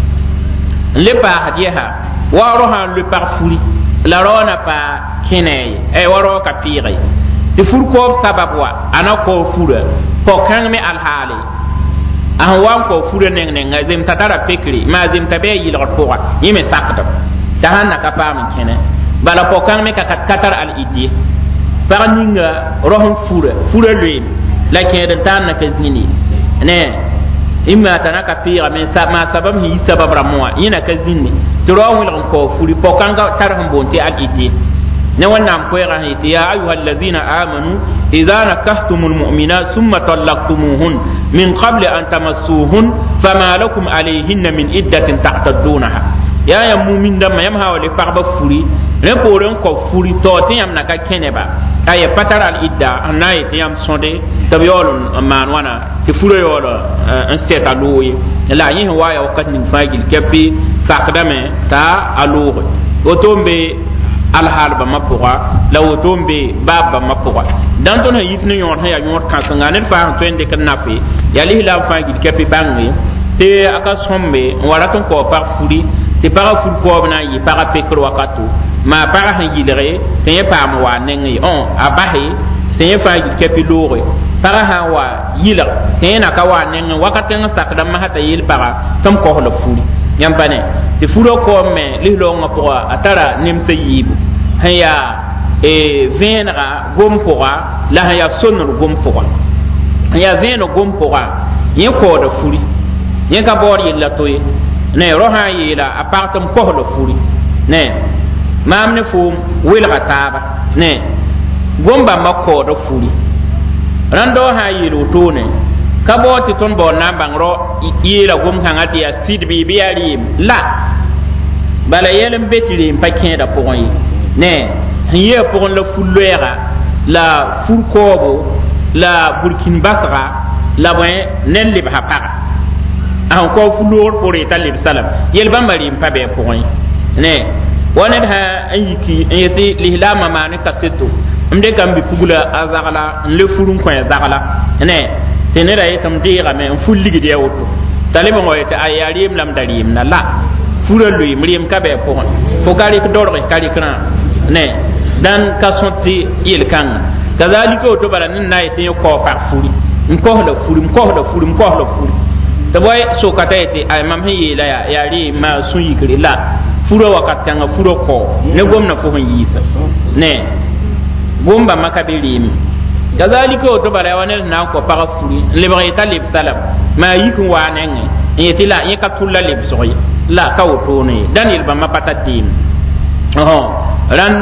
n le paasd yɛsa wa ro sã n le pag furi la raoona pa kẽne ye wa rao ka pɩɩge ye tɩ fur-koob sabab wa a na kao fura pʋg-kãng me alhaale a sẽn wa n kao fura neng a zemta tara pekre maa zemta bɩ a yɩlgd pʋga yẽ me sakdem t'a sãn na ka paam n kẽne bala pʋg-kãng me ka tar al-id ye pag ninga ros n fura loeem la kẽed n taan na ka zĩni ne imma t'a na ka pɩɩgame maa sabab sẽn yi sabab rãmbẽ wã yẽ na ka zĩnne tɩ rao n welg n kao furi pʋg-kãngã tar sẽn boond tɩ al-id ye ne wẽnnaam koɛɛgã sẽn yetɩ ya ayuha alladina amanu ida nakahtum almu'minat summa tallaqtumuhun min qabli an tamassuhun fama lakum alayhinna min iddatin ta'taddunaha ya ya mu'min dãmbã yãmb sã wa le pagba furi rẽ poorẽ n kao furi tao tɩ yãmb na ka kẽneba a ya pa tar al-idda n na n yetɩ yãmb sõde tɩ b yaool n maan wãna tɩ fura yaool n sɛta loog ye la yẽ sẽn wa ya wakat ning fãa gil kɛpɩ sakdame t'a a looge woto n be alhaal bãmbã pʋga la woto n be baab bãmbã pʋga dãn tõnd sẽn yit ne yõod sẽn yaa yõod kãsenga ned fãa sẽn tõe n dɩk n nafe yaa lislaam fãa gil kɛpɩ bãnge tɩ a ka sõmbe n wa rat n kao pag furi tɩ pagã fur-koob na n yɩ pagã pekr wakato maa pagã sẽn yɩlge tɩ yẽ paam wa neng ye a base tɩ yẽ fãa yil kɛpɩ looge pagã sã n wa yɩlg tɩ yẽ na ka wa neng wakat kãng sakda masã t'a yeel pagã tɩ m kos la furi yãmb pa ne tɩ fura koob me lislaoongã pʋga a tara nemsa yiibu sẽn yaa vẽenega gom pʋga la sẽn yaa sonr gom pʋga n yaa vẽeneg gom pʋga yẽ kaooda furi yẽ ka baood yella to ye ne ro sã n yeela a pag tɩ m kos la furi ne maam ne foom welga taaba ne gom bãmba kaooda furi rãndao sã n yeel wotone kaboti ton bo na bangro yela gom kanga ti ya sid bi biari la bala yelem betiri mpakin da pokon ne hiye pokon la fulloera la furkobo la burkin basra la bwen nen lib hapa an ko fulor pour etalib salam yel bambari mpabe pokon ne wonen ha ayiki yeti lihlama mane kaseto mde kam bi pugula azagala le furun ko azagala ne tenera yetam dira me fulli de woto talibo ngoyete ayarim lam darim na la fura lui mriem kabe pokon fo kali ko dorre kali kana ne dan ka sonti yel kan kazalika to bala nin nayti ko fa furi ko la furi to boy so katayte ay mam hiyela ya ri ma sun yikri la furo wakat tanga furo ko ne gomna fo hon yisa ne gomba makabirim kazalika to bala wanel na ko para furi le bari talib salam ma yikun wa nenge yeti la yeka tulla lib soyi la ka woto ne daniel ba mapata tim ran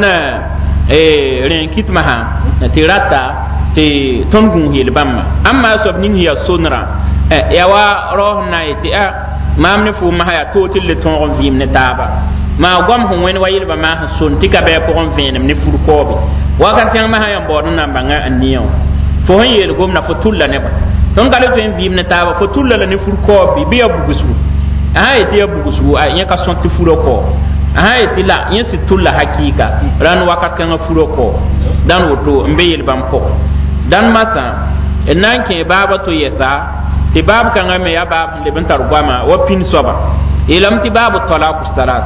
ren kitma ha tirata te tongun hil bamma amma sob ning ya sonra ya wa roh na yeti mamne fu ma ya to til le ton vim ne taba ma gom hon wen wayil ba ma son tika be ko on venem ne fur ko be wakan tan ma ya bodon na banga aniyo fo hon yel gom na fo tulla ne ba don kale to en vim ne taba fo tulla ne fur ko be ya bugusu yeti ya bugusu nya ka son ti furo ko yeti la yen si tulla hakika ran wakat kan furo ko dan woto mbe yel bam ko dan masa nan ke baba to yesa ti bab kan me ya bab le ban tar gwama wa pin soba ilam ti babu talaq salat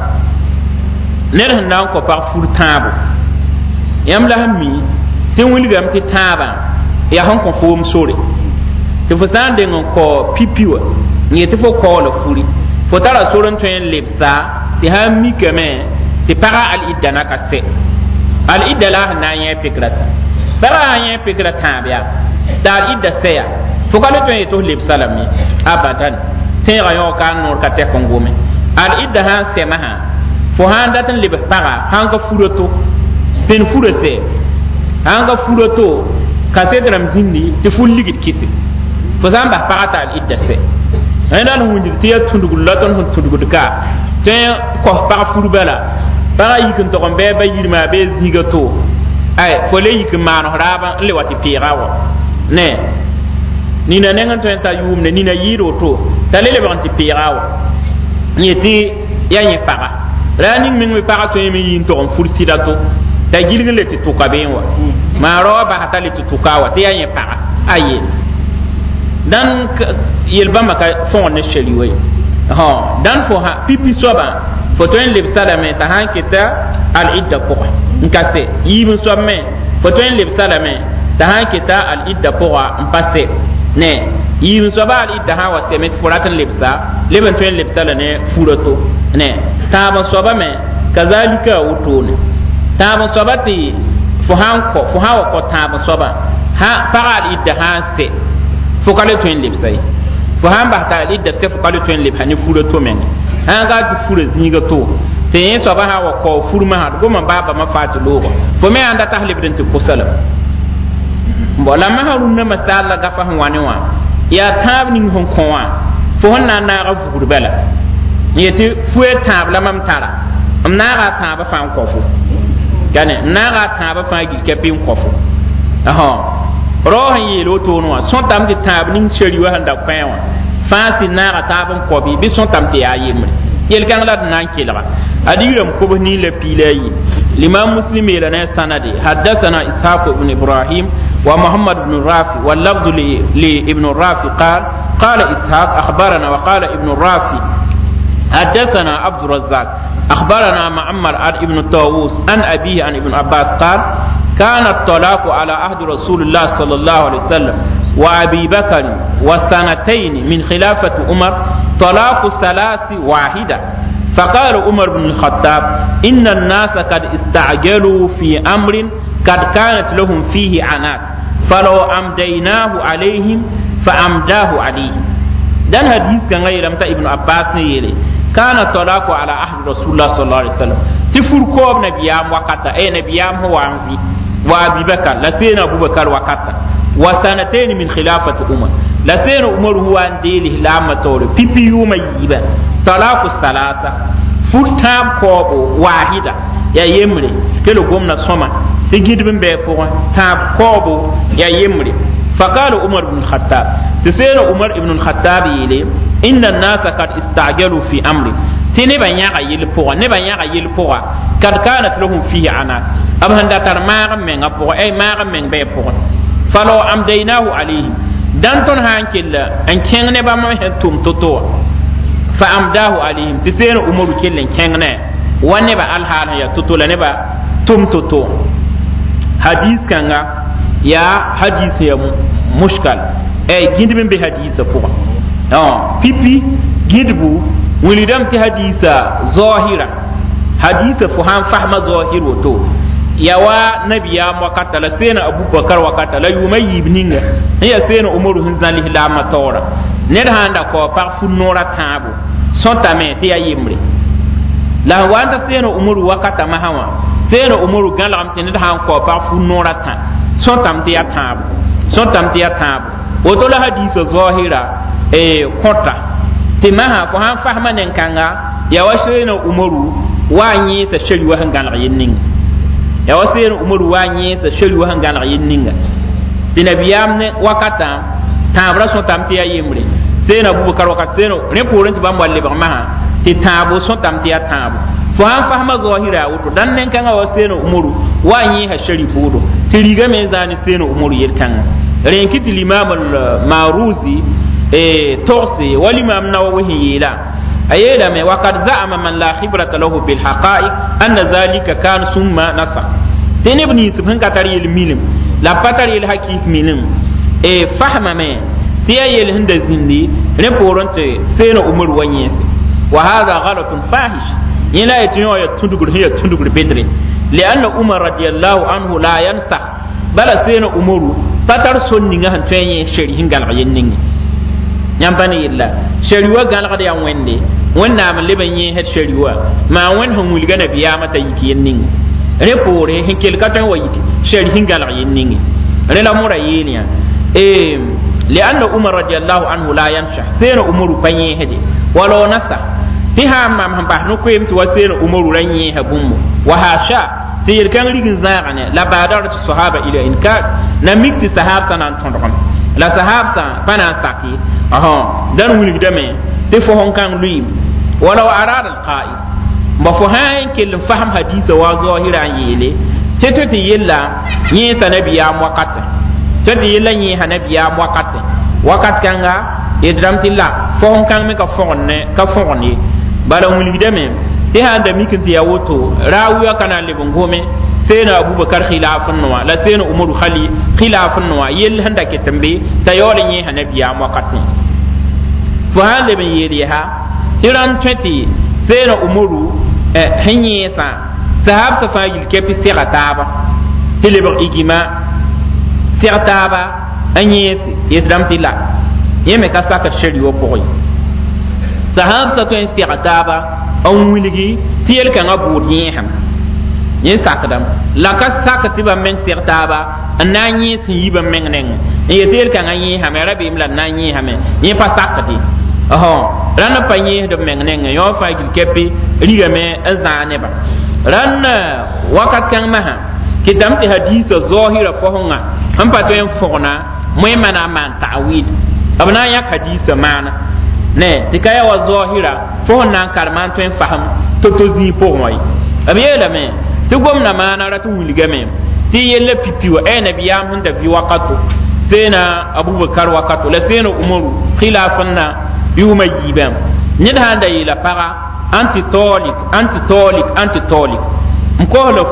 ner nan ko par fur tabo yam la hammi ti wulgam ti taba ya hon ko fo msore ti fo sande ngon ko pipiwa ni ti fo ko la furi fo tara soron to en lebsa ti hammi keme ti para al idana ka se al idala na yen pikrata bara yen pikrata biya dal idda seya fo kale to en to lebsalami abadan te rayon kan nur ka te kongome al idda han semaha fo han datan leb para han ka furoto pen furose han ka furoto ka se dram zinni ti ful ligit kisi fo zamba parata al idda se enda no hundir ti tundugo laton hun tundugo ka te ko para furbala para yikin to gombe ba yirma be zigato ay fo le yikin man raba le wati pirawo ne nina nengan to enta yum ne nina yiro to talele banti pirawo yeti yanyi para rani min mi para to yemi yin to on fursida to da gilgin le to ka benwa ma roba hatali to kawa te yanyi para aye dan yelba maka fon ne sheliwe dan fo ha pipi soba fo to en leb salame ta hanketa al idda ko nkase yim somme fo to en leb salame ta hanketa al idda ko mpasse ne yim soba al idda ha wa semet furatan lebsa leben to en leb salane furoto ne taba soba me kazalika wutone taba soba ti fo hanko fo hawa ko taba soba ha para al idda ha se fo kale to en lebsai fo hamba ta al idda se fo kale to en leb hani furoto men han ga ti furo zinga to te yin soba ha wa ko furma ha go man baba ma fatu logo fo me anda tahlib den ti kusala mbola ma harun na masala gafa wani wa ya tab ning hon konwa fo honna na ga fugur bala yeti fuwe tab la mam tara am na ga tab fa ko fu gane na ga tab fa gi kepin ko fu rohan yelo to no son tam ti tab ning sheri wa handa kwenwa fasi na ga tab ko bi son tam ti ayimre yel kan la nan kelra adiram ko ni le pilayi l'imam muslim ila na sanadi hadathana ishaq ibn ibrahim wa muhammad ibn rafi wa lafz li ibn rafi qala ishaq akhbarana wa qala ibn rafi حدثنا عبد الرزاق أخبرنا معمر عن ابن طاووس عن أبيه عن ابن عباس قال كان الطلاق على عهد رسول الله صلى الله عليه وسلم وأبي بكر وسنتين من خلافة عمر طلاق ثلاث واحدة فقال عمر بن الخطاب إن الناس قد استعجلوا في أمر قد كانت لهم فيه عنات فلو أمديناه عليهم فأمداه عليهم dan hadith kan ngai lamta ibn abbas ne yele kana talaqu ala ahdi rasulullah sallallahu alaihi wasallam tifur ko nabiyam wakata nabiyam ho wanfi wa abubakar la sayna abubakar wakata wa sanatayn min khilafati umar la sayna umar huwa andeli lama tawre pipi yuma yiba talaqu salata futam kobo wahida ya yemre kelo gomna soma te gidbin be pour tab kobo ya yemre فقال عمر بن الخطاب تسير عمر بن الخطاب يلي إن الناس قد استعجلوا في أمر تنبا يغا يلبوا نبا يغا يلبوا قد كانت لهم فيه عنات أم هندا ترماغ من أبوا أي ماغ من بيبوا فلو أمديناه عليه دانتون هانكل أن كان نبا ما هنتم تطوع فأمداه عليهم تسير عمر كلن كان ونبا الحال هي تطوع نبا تم تطوع حديث كان يا حديث يا مشكل اي جندبن بحديث فوق بيبي جندبو ولدم في حديث ظاهرة حديث فهم فهم ظاهر وتو يا نبي يا وقت لا سينا ابو بكر وقت لا يمي ابنين هي سينا عمر هنزل لا ماتورا ندهاندا كو بارفو نورا تابو سونتامي تي يمري لا وانت سينا عمر وقت ما هوا سينا عمر غلام تندهان كو بارفو نورا تا سونتام تي تاب woto la hadith zahira kota timaha ko han fahma nen kanga ya wasena umaru wanyi ta shari wa hangal yinning ya wasena umaru wanyi ta shari wa hangal yinning tinabiyam ne wakata tabra so tamti ya yimre sena abubakar wakata sena ne porin ti bamwalle ba maha ti tabo so tamti ya tabo fo han fahma zahira woto dan nen kanga wasena umaru wanyi ha shari fudo tiriga me zani sena umaru yirkanga رينكت الإمام الماروزي توصي والإمام نووي يلا أيلا ما وقد زعم من لا خبرة له بالحقائق أن ذلك كان ثم نصر تنبني سبحان كتري الميلم لا بتري الحقيق ميلم فهم ما تيا يلهند زندي نبورنت سين أمور ونيس وهذا غلط فاحش يلا يتنو يتندقر هي تندقر بدري لأن عمر رضي الله عنه لا ينسخ بل سين أمور patar sonni nga han tanye sheri hingal ga yenning nyambane illa sheri wa gal ga ya wende wonna am leben ye het sheri wa ma won han wulga na biya mata yiki yenning repore hinkel katan wa yiki sheri hingal ga yenning re la mura yenia li anna umar radiyallahu anhu la yanshah sayna umaru panye hede wala nasa ti ha mam han ba no ko yimti wa sayna umaru ranye habummu wa hasha تير كان ريغن زاغني لا بادر الصحابه الى انكار نميك صحابه نان تندون لا صحابه فانا ساكي دان ولي دمي دفو هون كان لوي ولو اراد القائل ما فهم كل فهم حديث وظاهرا يلي تتتي يلا ني سنبي يا وقت تتي يلا ني حنبي يا وقت كانغا يدرمتي لا فهم كان مي كفوني بلا ولي دمي ti handa mikin ti yawoto rawiya kana le bongome sena abubakar khilafun wa la sena umaru khali khilafun wa yel handa ke tambe ta yole ni hanabiya waqatu fo hande ben yeli ha tiran tweti sena umaru hanye sa sahab ta fagil ke pi sigataba tilebe igima sigataba anye yesdam tilla yeme ka saka sheri wo poy sahab ta to sigataba on wiligi tiel kan abud yeham yin sakdam la ka sakati ba men sertaba anani sin yiba mengneng ye tiel kan ayi ha me rabi imla nani ha me yin pa sakati ran pa yi do mengneng yo fa gil kepi riga me azane ba ran wakat kan maha kitam ti hadith zahira fa honga am pa to en fogna moy mana man ta'wil abna yak hadith mana ne tikaya wa zahira fo nan karman to en faham to zi po moy abiyela me to gomna mana ratu wulga me ti yella pipiwa nabiyam hunda bi waqatu sena abubakar waqatu la sena umaru khilafanna yuma yibam nid handa yila para anti tolik mkohla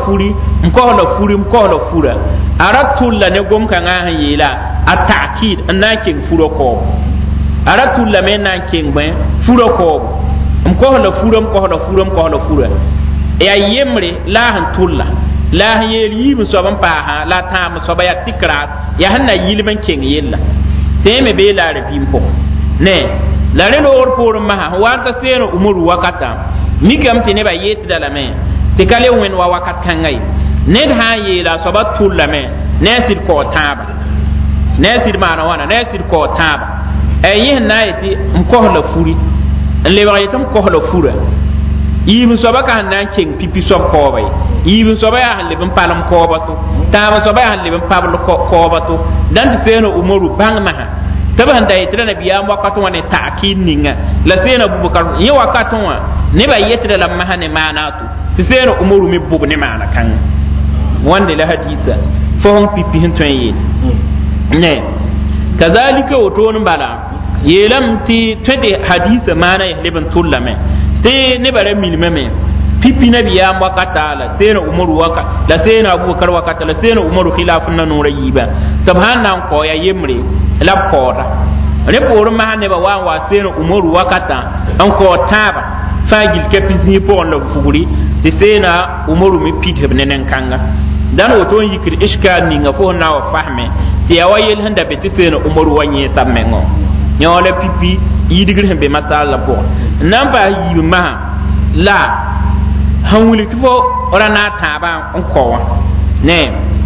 fura aratul la ne gom kan ha yila at-ta'kid anake furo ko aratul la men nan kengbe furo ko mkohla fura ya yemre la han tulla la yeli mu so ban pa ha la ta mu so ba ya tikra ya hanna yilban keng yella teme be la repimpo ne la re lor por ma ha wa ta seno umuru wakata mikam tene ba yeti dala me te kale wen wa wakat kangai ned ha yela so ba tulla me ne sil ko taba nasir maana wana nasir ko taba ayi na yiti ko la furi le ba yitam ko la fura yibin soba ka nan ceng pipi sob ko bay yibin soba ya le ban palam ko bato taba soba ya le ban pablo ko bato dan feno umaru bang maha taban da yitra nabiya wakato wane ta'kid ninga la sena abubakar yi wakato wa ne ba yitra la maha ne manatu sena umaru mi bubu ne mana kan wanda la hadisa fo hon pipi hin ton yi ne kazalika wato bala yelam ti tade hadisa mana ya leban tullame te ne bare milmeme pipi nabiya wakata la sena umaru waka la sena abubakar wakata la sena umaru khilafun na nura yiba tabhanna ko ya yemre la koda ne por ma ne ba wa sena umaru wakata an ko taba fagil kepizni po on la fuguri te sena umaru mi pit hebne nen kanga dan woto yikir iskal ni nga fo na wa fahme ti ya wayel handa be te sena umaru wanye tamengo nyole pipi yidigir hembe masala po namba yima la hanwili tifo orana taba onko ne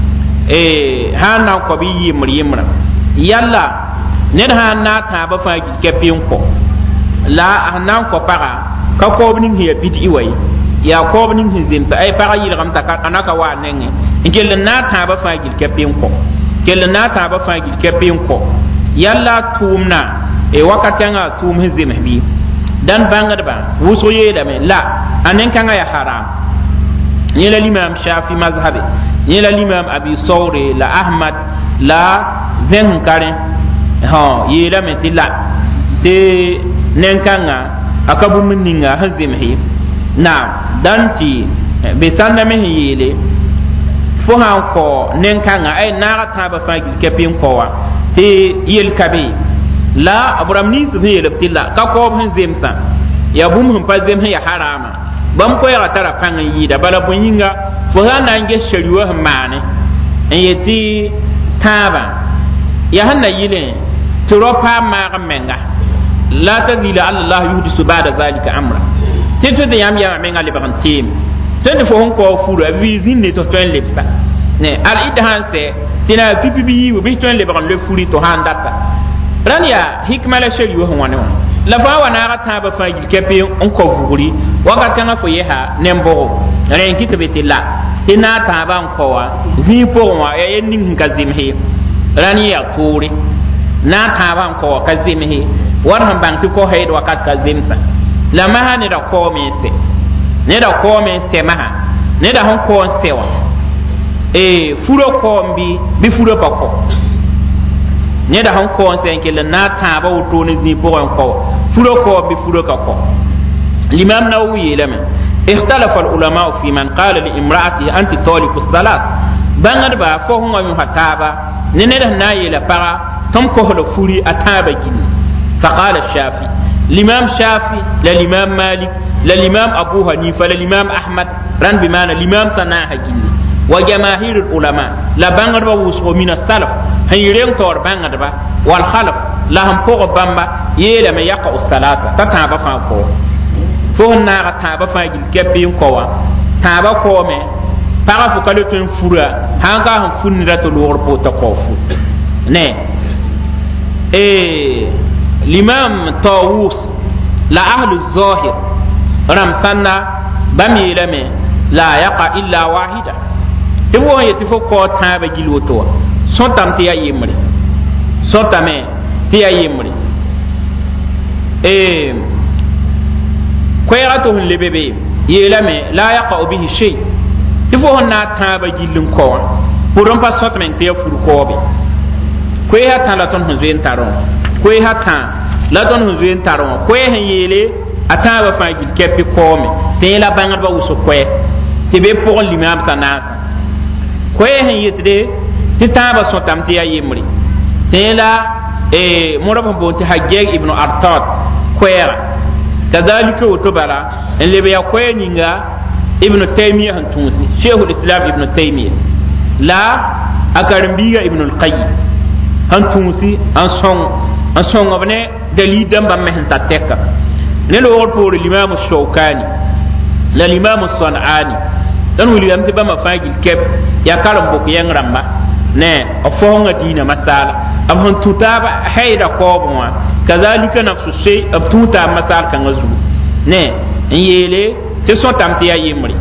hana ko bi yimra yalla ne hana taba fa kepin ko la hana ko para ka ko bin hiya bidi wai ya ko bin hizin ta ay para yilgam ta anaka wa nenge ngel na taba fa kepin ko gel na taba fa kepin ko yalla tumna wakatanga tum hizim bi dan bangadba wuso yedame la anen kanga ya haram yela limam shafi mazhabi yela limam abi sawri la ahmad la zen kare ha yela metila de nen kanga akabu minninga hazim hi na danti be sanda me yele fo han ko nen kanga ay na ta ba fa kepin ko wa te yel kabe la abramni su he lebtilla ka ko hin zemsa ya bum hin pa zem ya harama bam ko ya tara pan yi da bala bunyinga fo hana nge shariwa mane en yeti taba ya hanna yile turopa ma menga la tadila allah yuhdisu ba'da zalika amra tento de yam ya menga le ban tim tento fo hon ko fura vizin ne to ten lepsa ne al idhan se tina pipi bi bi to le ban le furi to handata rania hikma la shari wa wane wa la fa wa na ta ba fa gil kepe on ko buguri wa ga tanga fo yeha nembo ren ki tebe tilla tina ta ba on ko wa zi po wa ya yen nin ka zimhe rania turi na ta ba on ko ka zimhe war han bang ti ko heed wa kat ka zimsa la ma ne da ko me se ne da ko me se ma ne da hon ko sewa furo ko bi furo pa ko ne da han ko sen ke na ta ba wuto ne zi po ko furo ko bi furo ka ko l'imam nawawi lama ikhtalafa al ulama fi man qala li imraati anti taliqu salat bangar ba fo hon mi hataba ne da na yela para tom ko do furi ataba gini fa qala shafi l'imam shafi la l'imam malik la l'imam abu hanifa la l'imam ahmad ran bi mana l'imam sanaha gini wa jamaahir al ulama la bangar ba wuso min as salaf hayren tor bangad ba wal khalaf la ham ko bamba yela me yaqa ustalata ta ta ba fa ko fo na ta ba fa gil kepi ko wa ta ba ko me para fu kale tun fura hanga han funira to lor po ta ko fu ne l'imam tawus la ahlu zahir ram sanna bamila me la yaqa illa wahida tibo yeti fo ko ta ba gil woto sotam ti ya yimri sotame ti ya yimri koyrato lebebe yelame la yaqa bihi shay tifo honna taba gillin ko puron pa sotame ti ya furu ko be koy hatan la ton huzuen taron koy hatan la ton huzuen taron koy hen yele ataba fa gil kepi ko me te la bangal ba wuso koy te be pour l'imam sanasa koy hen yetde ti taba sotam ti ya yimri tela moraba bonti hajjaj ibn artad koyra kadhalika utubara en lebe ya koyninga ibn taymiyah hantusi shaykhul islam ibn taymiyah la akarambiga ibn al-qayyim hantusi an son obne dalidam ba mehen tateka ne lo pour l'imam shawkani la l'imam sanani dan wuli am ti ba ma fagil kep ya karam bok yang ramba ne o fonga dina masala ab hun tutaba hayda qobwa kazalika nafsu shay ab tuta masal kan azu ne yele te so tamti ya yimri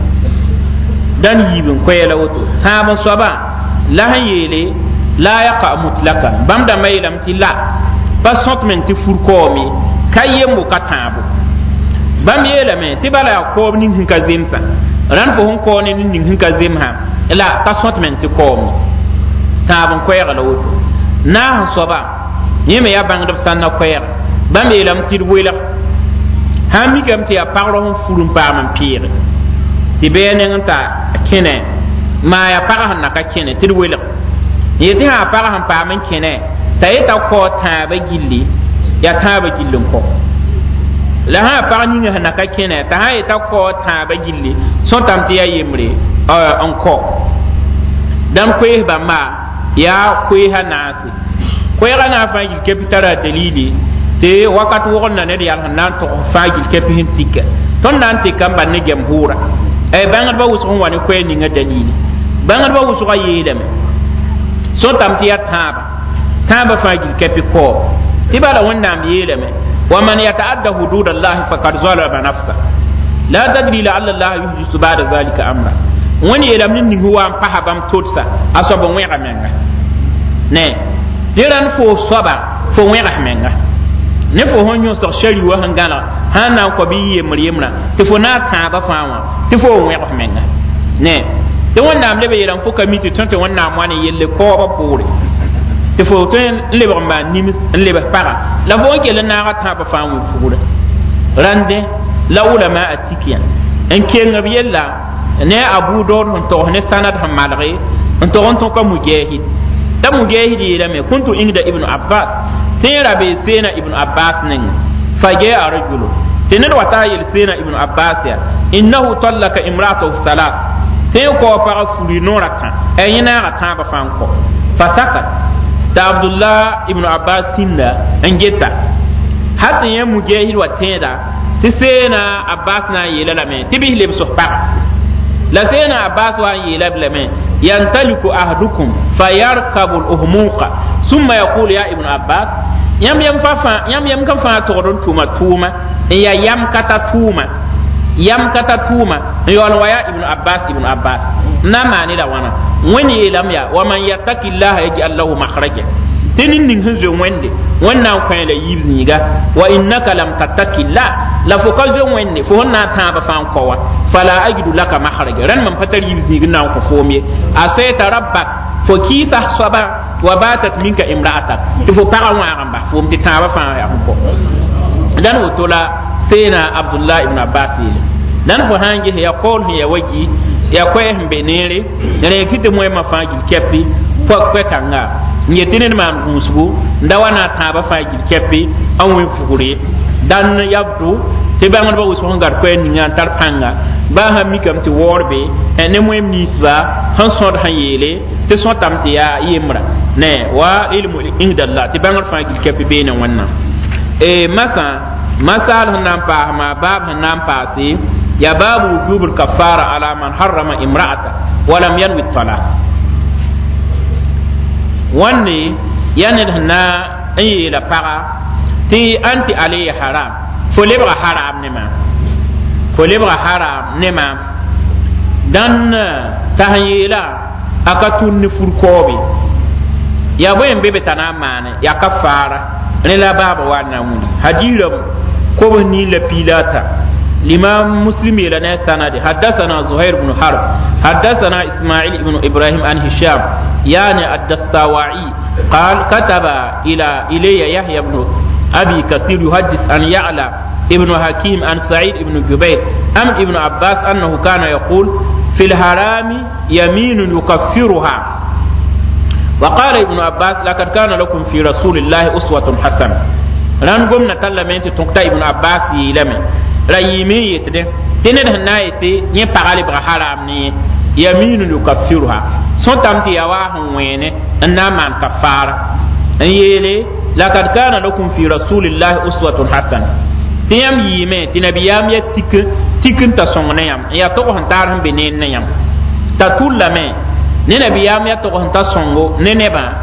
dan yibin koyela woto tama soba la yele la yaqa mutlakan bamda maylam ti la pas sotmen ti furkomi kayemu katabu bam yela me ti bala ko ning hin kazimsa ran fo hon ko ni ning hin kazimha la pas sotmen ti komi tabon koyela woto na soba yeme ya bangda sanna koyela bam yelam ti wela hami kam ti ya parlo hon furum pa man pire ti bene ngata kene ma ya para na ka kene ti wela yeti ha para han pa man kene tayeta ko taba gilli ya taba gillin ko la ha para ni na ka kene ta ha eta ko taba gilli so tamti ya yemre ko dan ko ba ma ya ko ha nasi ko ya na fa gil kapitara dalili te wakat wogon na ne ya nan to fa gil kapihin tikka ton nan te kam ban ne jamhura e bangal ba wusu woni ko ni nga dalili bangal ba wusu ga yedem so tamti ya taba fagil kapi ko tibala wannan yeleme wa man yata'adda hududallah faqad zalama nafsa la tadri la alla allah yuhdisu ba'da zalika amra woni yelam nin huwa pahabam totsa asobo wega menga ne diran fo soba fo wega menga ne fo honyo so shari wa hangala hana ko bi yemriyemra te fo na taba fawa te fo wega menga ne te wannan lebe yelam fo kamiti tonte wannan wani yelle ko ba pore te fo ten lebe ma nimis lebe para la fo ke le na ga ta ba fa mu fura rande la ulama atikiya en ke ngab yella ne abu dor hon to ne sanad ham malare on to on to ko mujahid da mujahid yela me kuntu inda ibnu abbas tera be sena ibnu abbas nen fage arjulu tenar wata yel sena ibnu abbas ya innahu tallaka imra'atu salat te ko para furi noraka e yina ga ta ba fa ko fasaka da abdullah ibn abbas sinda an getta hatta ya mujahid wa teda ti sena abbas na yela la men tibi le so pa la sena abbas wa yela la men yantaliku ahdukum fayarkabu al-uhmuqa thumma yaqul ya ibn abbas yam kan fa to don tuma ya yam kata tuma yon waya ibn abbas na mani da wana wani lam ya wa man yattaqillaha yaj'al lahu makhraja tinin nin hinzo wende wannan kan la yibni ga wa innaka lam tattaqillah la fokal jo wende fo na ta ba fan ko wa fala ajidu laka makhraja ran man fatar yibni ga nan ko fomie asayta rabbak fo kisa saba wa batat minka imra'atak fo para wa ramba fo mti ta ba fan ya ko dan wotola sena abdullah ibn abbas dan fo hangi ya qol ya waji ya kwe mbenere ne kite moy ma fagil kepi fo kwe kanga nyetinen man musbu ndawana taba fagil kepi anwe fugure dan yabdu te bangal ba usman gar kwe ni ngantar panga ba ha mikam te worbe ne moy misba han sod han yele te so tamti ya yemra ne wa ilmu indallah te bangal fagil kepi be ne wannan masal nan pa ma bab nan pa si ya babu wujubul kafara ala man harrama imra'ata wa lam yanwi talaq wanni yanid na ayi la para ti anti alayhi haram fo lebra haram nema dan tahiyila akatun ni furkobi ya boyen bebe tanamane ya kafara ne la baba wana wuni hadiram ko ni la pilata الإمام مسلم لنا سند حدثنا زهير بن حرب حدثنا إسماعيل بن إبراهيم عن هشام يعني الدستواعي قال كتب إلي يحيى بن أبي كثير يحدث عن يعلى ابن حكيم عن سعيد بن جبير عن ابن عباس أنه كان يقول في الحرام يمين يكفرها وقال ابن عباس لقد كان لكم في رسول الله أسوة حسنة ran gomna talla men tokta ibn abbas yilame rayimi yetde tened hanayete nye pagale bra haram ni yaminu yukaffiruha son tamti yawa hunwene anna man kafara yele laqad kana lakum fi rasulillahi uswatun hasana tiyam yime tinabiyam ya tikin ta songne yam ya to han tar han benen yam ta tullame ne nabiyam ya to han ta songo ne neba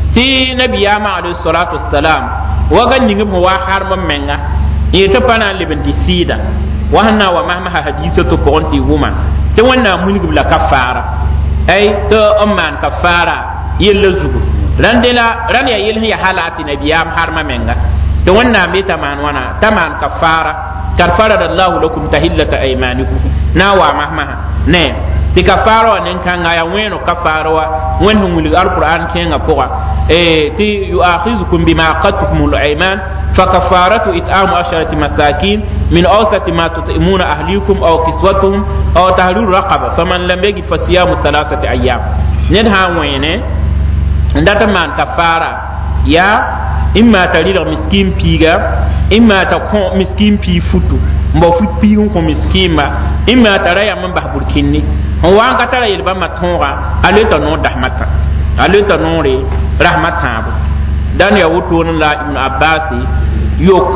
ti nabiyama alayhi salatu wassalam wa ga ningi mo wa har mo menga yeta pana leben di sida wa hanna wa mahma hadisa to ko onti huma te wannan mulki la kafara ay to amman kafara yella zugu randela ran ya yel ya halati nabiyam har ma menga te wannan be taman wana taman kafara Allah lakum tahillata aymanikum na wa mahma ne ti kafara nen kanga ya weno kafara wa wen humul alquran kenga poa ti yu'akhizukum bima qadtum al-ayman fa kafaratu it'amu 10 masakin min awsati ma tut'imuna ahlikum aw kiswatuhum aw tahriru raqaba faman lam yajid fasiyamu 3 ayyam ned ha wene ndata man kafara ya imma tarira miskin piga imma ta ko miskin pi futu mbo fu pi ko miskin ma imma taraya man bah burkinni on wa ka tara yelba matonga aleta no dahmata aleta no re rahmatan dan ya wuto la ibn abbas yok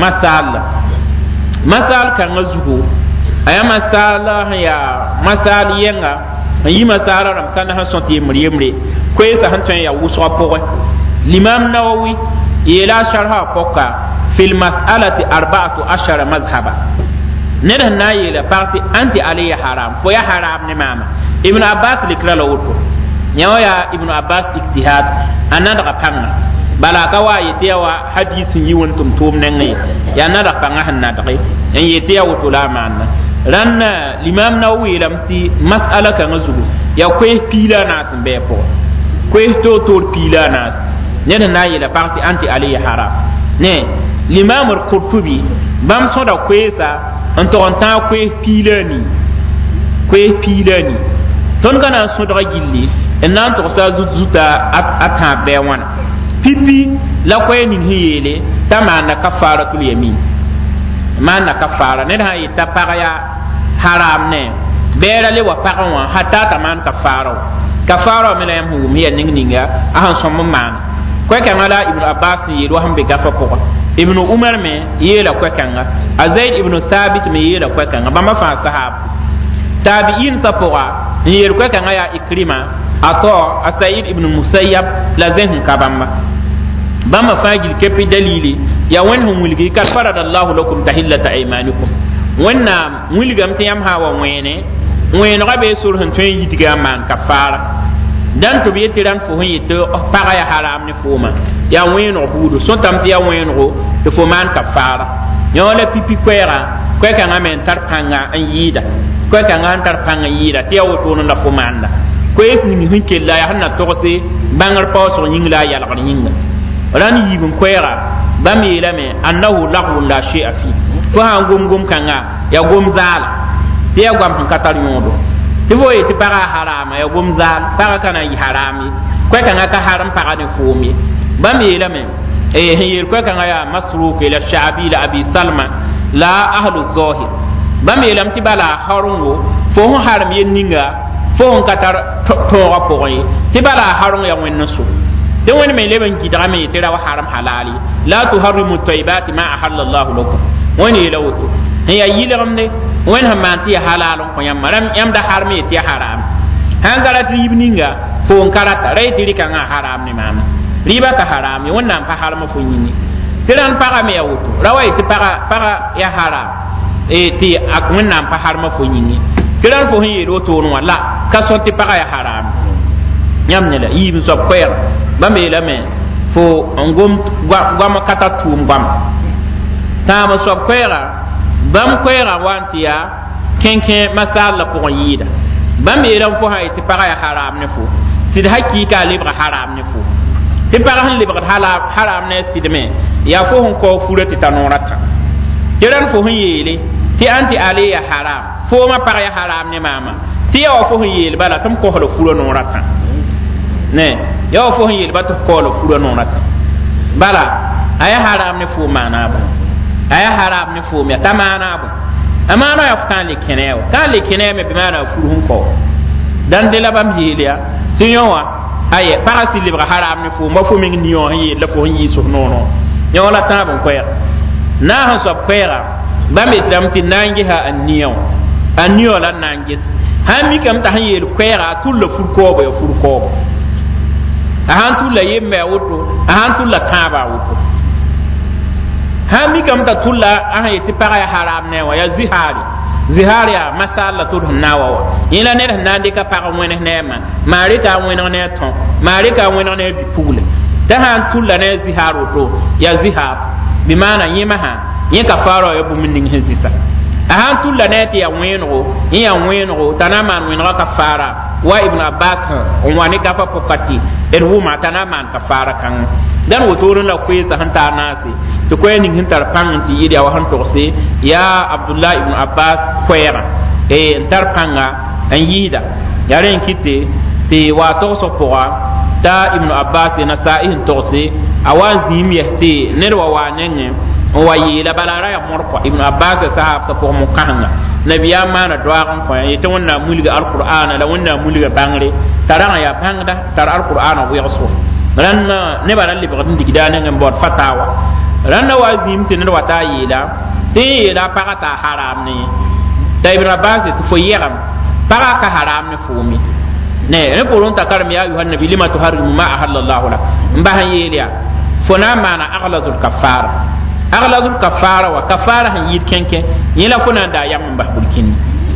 masal kan zugo aya masala ya masal yenga yi masala ram sana han sonti mriyemre ko esa han tan ya wuso poe l'imam nawawi yela sharha poka fil mas'alati 14 mazhaba neda na yela parti anti alayhi haram fo ya haram ne mama ibn abbas likra la wuto nyawa ya ibn abbas ijtihad anada kapanga bala ka wa yete wa hadisi yi wontum tum nangai ya nada panga hanna dai en yete ya wuto la manna ranna l'imam nawawi lamti mas'ala kan zugu ya ko pila na smbe po ko to pila na neda na yela parti anti alayhi haram ne l'imam al-qurtubi bam soda kwesa en toronta ko pilani ton kana soda gilli en nan to sa zuta ata be wana pipi la ko ni hiyele tamana kafaratul yamin manna kafara ne ha yita paraya haram ne bera le wa paran hatta taman kafara me la yam hu mi ninga ahan som man ko kan ala ibnu abbas yelo hambe gafa ko ibnu umar me yela ko kanga azaid ibnu sabit me yela ko kanga bamba fa sahab tabi'in sapora yel ko kanga ya ikrima ato asaid ibnu musayyab la zehen kabamba bamba fajil kepi dalili ya wanhu mulgi kal faradallahu lakum tahillata aymanikum wanna mulgam tiyam hawa wene rabe surhun tan yitiga man kafara dan to biye tiran fo hin yito para ya haram ne fo ma ya weno hudu so tam ya weno to fo man kafara nyola pipi kwera ko ka ngamen tar panga an yida ko ka ngan tar panga yida ti ya woto no la fo manda ko es ni hin ke la ya hanna to se bangar pa so nying la ya la nyinga ran yibun kwera bam yela me annahu lahu la shay'a fi ko ha gum kanga ya gum zala ti ya gam katar nyodo ti voye ti para harama ya gom zal para kana yi harami ko kana ka haram para ne fomi bam yela men yel ko kana ya masruq ila sha'bi la abi salma la ahlu zahir bam yelam ti bala harungo fo hon haram yen ninga fo hon katar to rapori ti bala harungo ya wen nasu de woni men leben ki dame ti rawa haram halali la tuharrimu tayyibati ma ahalla Allah lakum woni yela wuto ya yilam ne wen ha manti halalon ko yam maram yam da harmi ti haram han garat ribninga fo karata ray ti kan haram ni mama riba ka haram wannan fa harama fo yini tiran para me yawto rawai ti para ya haram ti ak wannan fa harama fo yini tiran fo hin do to no wala ka so ti para ya haram yam ne la yim so kwer bambe la me fo ngom gwa makata tum bam ta ma so kwera bam kwera wanti ya kenke masala pour yida bam yeram fo hay ti para ya haram ne fo sid hakika libra haram ne fo ti para han libra haram ne sid me ya fo hon ko fura ti tanorata tiran fo hun yele ti anti ali ya haram fo ma para ya haram ne mama ti ya fo hun yele bala tam ko holo fura norata ne ya fo hun yele bat ko holo fura norata bala aya haram ne fo mana ba aya haram ne fo mi tamana bu amana ya fukan le kenewa kan le keneme bi mana furuhun ko dan de la bam yeliya tinyowa aye parasi libra haram ne fo ma fo mi niyo yi la fo yi so nono nyola tabun ko ya na han so ko ya bam islam tin nangi ha anniyo la nangi han mi kam ta han yel ko ya tul le fur ko bo fur ko han tul tulla yembe woto han tulla kaba woto ha mi kam ta tulla an yeti para ya haram ne wa ya zihari ya masala tur nawa wa ila ne na de ka para wene nema mari ka wene ne ton mari ka wene ne bipule ta han tulla ne ziharu to ya zihar bi mana yema ha yin ka faro ya bu min hizisa ahan tulla ne ti ya weno tanaman weno ka fara wa ibn abbas on wani ka fa pokati en wuma tanaman ka fara kan dan wotorun la kweza hanta nasi to ko ni hintar panti idi wa han tokse ya abdullah ibn abbas kwera ntar panga an yida yaren kite te wa to so poa ta ibn abbas na sa'ihin tokse awan zim yahti nerwa wa nenge wa yi la balara ya morko ibn abbas sahab sa pour mukanga nabiya mana doaran ko yete wonna mulga alquran la wonna mulga bangre taranga ya bangda tar alquran wa yasu ranna ne baral li bagin digidane ngam bot fatawa ranna wa zim tin wa ta yila ti la parata haram ni da ibn abbas to fo yaram paraka haram ni fumi ne porun takaram ya ayuhan nabi lima tuharrimu ma ahallallahu lak mbahan yeliya fona mana aghlazul kafara aghlazul kafara wa kafara han yid kenke yela fona da yam mbah burkini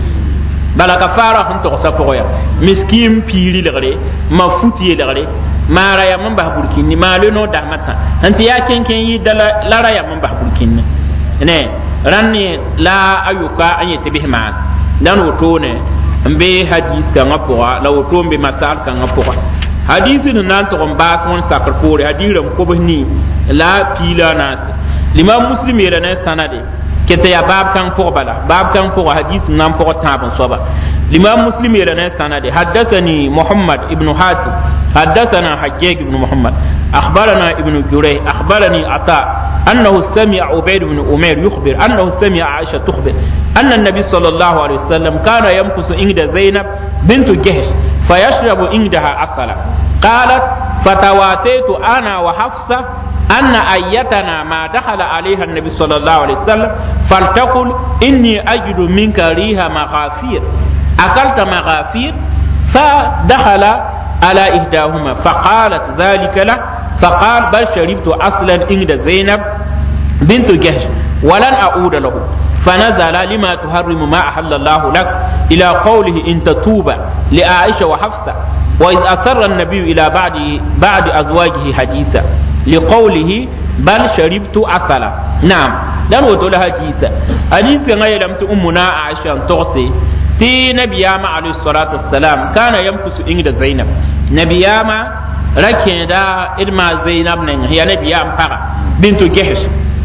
bala kafara hun to sa poya miskin piri legre ma futi legre mara ya mbah burkini ma le no da mata anti ya kenke yi dala lara ya mbah burkini ne ranni la ayuka anyete bihma dan woto ne mbe hadith kan apora la woto mbe masal kan apora hadith nan to mbas won sakar pore hadiram ko bani la pila nas l'imam muslim yela ne sanade kete ya bab kan pour bala bab kan pour hadith nan pour tabon soba l'imam muslim yela ne sanade hadathani muhammad ibn hatim حدثنا حجاج بن محمد أخبرنا ابن جريج أخبرني عطاء أنه سمع عبيد بن أمير يخبر أنه سمع عائشة تخبر أن النبي صلى الله عليه وسلم كان يمكث عند زينب بنت جهش فيشرب عندها عسلا قالت فتواتيت أنا وحفصة أن أيتنا ما دخل عليها النبي صلى الله عليه وسلم فلتقل إني أجد منك ريح مغافير أكلت مغافير فدخل على إحداهما فقالت ذلك له فقال بل شربت أصلا عند زينب بنت جهش ولن أعود له فنزل لما تحرم ما أحل الله لك إلى قوله إن تتوبا لعائشة وحفصة وإذ أسر النبي إلى بعد أزواجه حديثا لقوله بل شربت أصلا نعم لن وتقول حديثا حديث غير لم تؤمنا عائشة تغسي تي نبياما عليه الصلاة والسلام كان يمكث عند زينب نبياما ركن دا إدما زينب هي نبيام بقى بنت جهش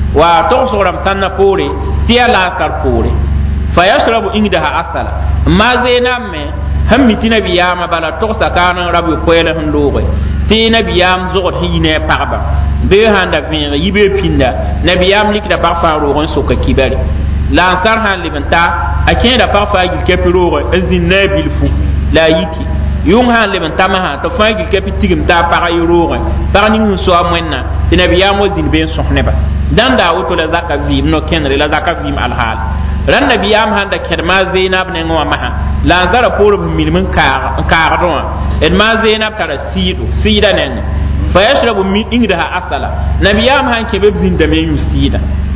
وتغسر مسنة فوري تي لا سر فوري فيشرب عندها أصلا ما زينب هم تي نبياما بلا تغسر كان ربي قويلة هندوغي تي نبيام زغد هيني بقى بيهان دا فين يبي بيندا نبيام لك دا بقى فاروغن سوكا كباري lansar han lebenta a kẽeda pag faa gil kɛpɩ roogẽ n zĩnd na a bilfu la a yiki yʋng han lebenta masã tɩ fãa gil kɛpɩ tigim t'a pag y roogẽ pag ning n soa wẽnna tɩ nabiyaam wa zĩnd bee n sõs nebã dãn daa woto la zaka vɩɩm no-kẽndre la zaka vɩɩm alhaal rãn nabiyaam sãn da kẽd maa zeenab nengẽ wã masã la n zara poorb n milm n kaagdẽ wã d maa zeenab tara sɩɩda nengẽ fa yashrabu min ingdaha asala nabiyaam sãn kẽ b zĩndame n yũ sɩɩda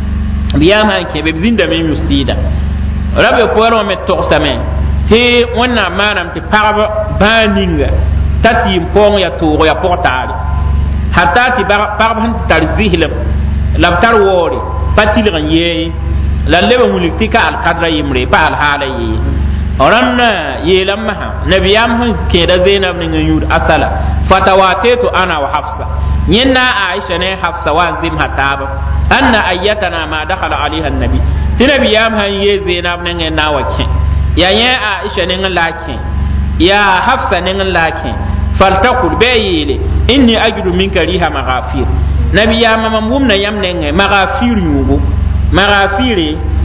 biyama ke be zinda me yustida rabbe ko wala me toksame te wonna manam te parba baninga tati pong ya to ya portale hatta ti parba han tar zihlam lam tar wori patil ran ye la lebe muliktika al qadra yimre pa al hala yi oranna ye lamma nabiyam han ke da zainab ne yud asala fatawatatu ana wa hafsa ينا عائشة نه حفصة وانزم هتابا أن أيتنا ما دخل عليها النبي تنبي يام هن يزينب نعن ناوكين يا عائشة نعن لاكين يا حفصة نعن لاكين فلتقل بيلي إني أجد منك ريها مغافير نبي يام ممنا يام نعن مغافير يوبو مغافير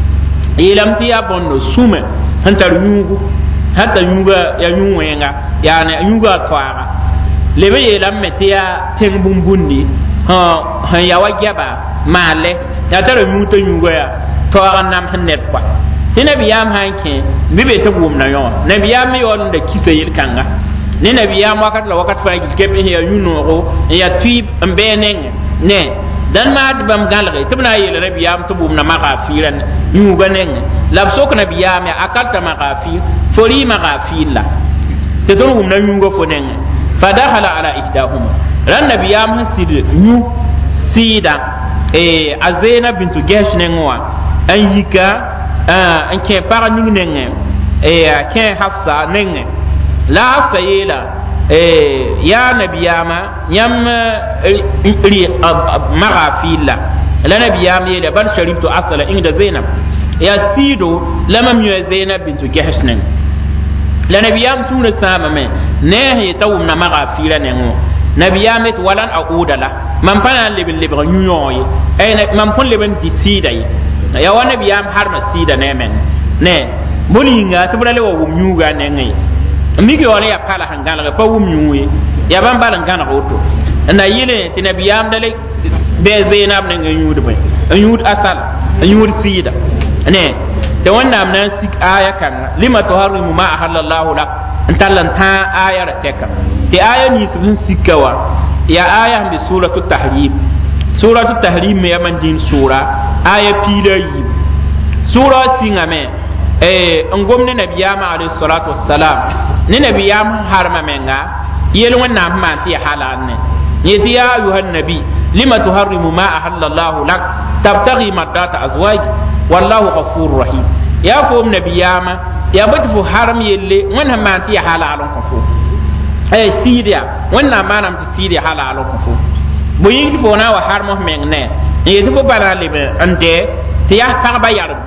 يلم تيا بندو سومة هنتر يوبو حتى يوبا يا يوبا يعني يوبا توارا lebe yelam metia teng bumbundi ha ya wajaba male ya tara muto yugoya to nam hanet kwa tinabi yam hanke bibe to bum na yo nabi yam yon da kisa yel kanga ne nabiyam wakat la wakat fa gil kep ya yuno ya tib mbeneng ne dan ma de bam galre tibna yele nabiyam tubum na magafiran yuga neng la sok nabiyam ya akalta magafir fori magafilla te ton hum na yuga fo neng fa dakhala ala ihdahuma ran nabiyam hasid yu sida azena bintu gesh nengwa an yika an ke para ning neng ke hafsa neng la hafsa yela ya nabiyama yam ri magafilla la nabiyama yela bal sharibtu asala inda zainab ya sido lamam ya zainab bintu gesh neng la nabiyam sura sama me ne he tawum na magafira nengo nabiyam et walan audala man pana lebin lebra nyuyoy ay man pon lebin di sida yi ya wa nabiyam harma sida ne men ne molinga tibra le wo nyuga ne ngai migi wala ya kala hangala pa wum nyuye ya ban balan kana hoto na yile ti nabiyam dale be zainab ne ngai nyude bay nyud asal nyud sida ne da wannan nan sik aya kan lima tuharrimu ma ahallallahu lak antalan ta aya rateka ti aya ni sun sikawa ya aya bi suratul tahrim me yaman din sura aya pila yi sura singame ngomne nabiyama alayhi salatu wassalam ne nabiyam harma menga yel wannan ma ti halanne yati ya ayuhan nabi lima tuharrimu ma ahallallahu lak tabtaghi madata azwaj wallahu ghafurur rahim ya fo nabiyama ya batu haram yelle wannan ma ti halalon ko Syria wannan ma nam ti Syria halalon ko bo yingi fo na wa harmo mengne e to bana lebe ande ti ya tagba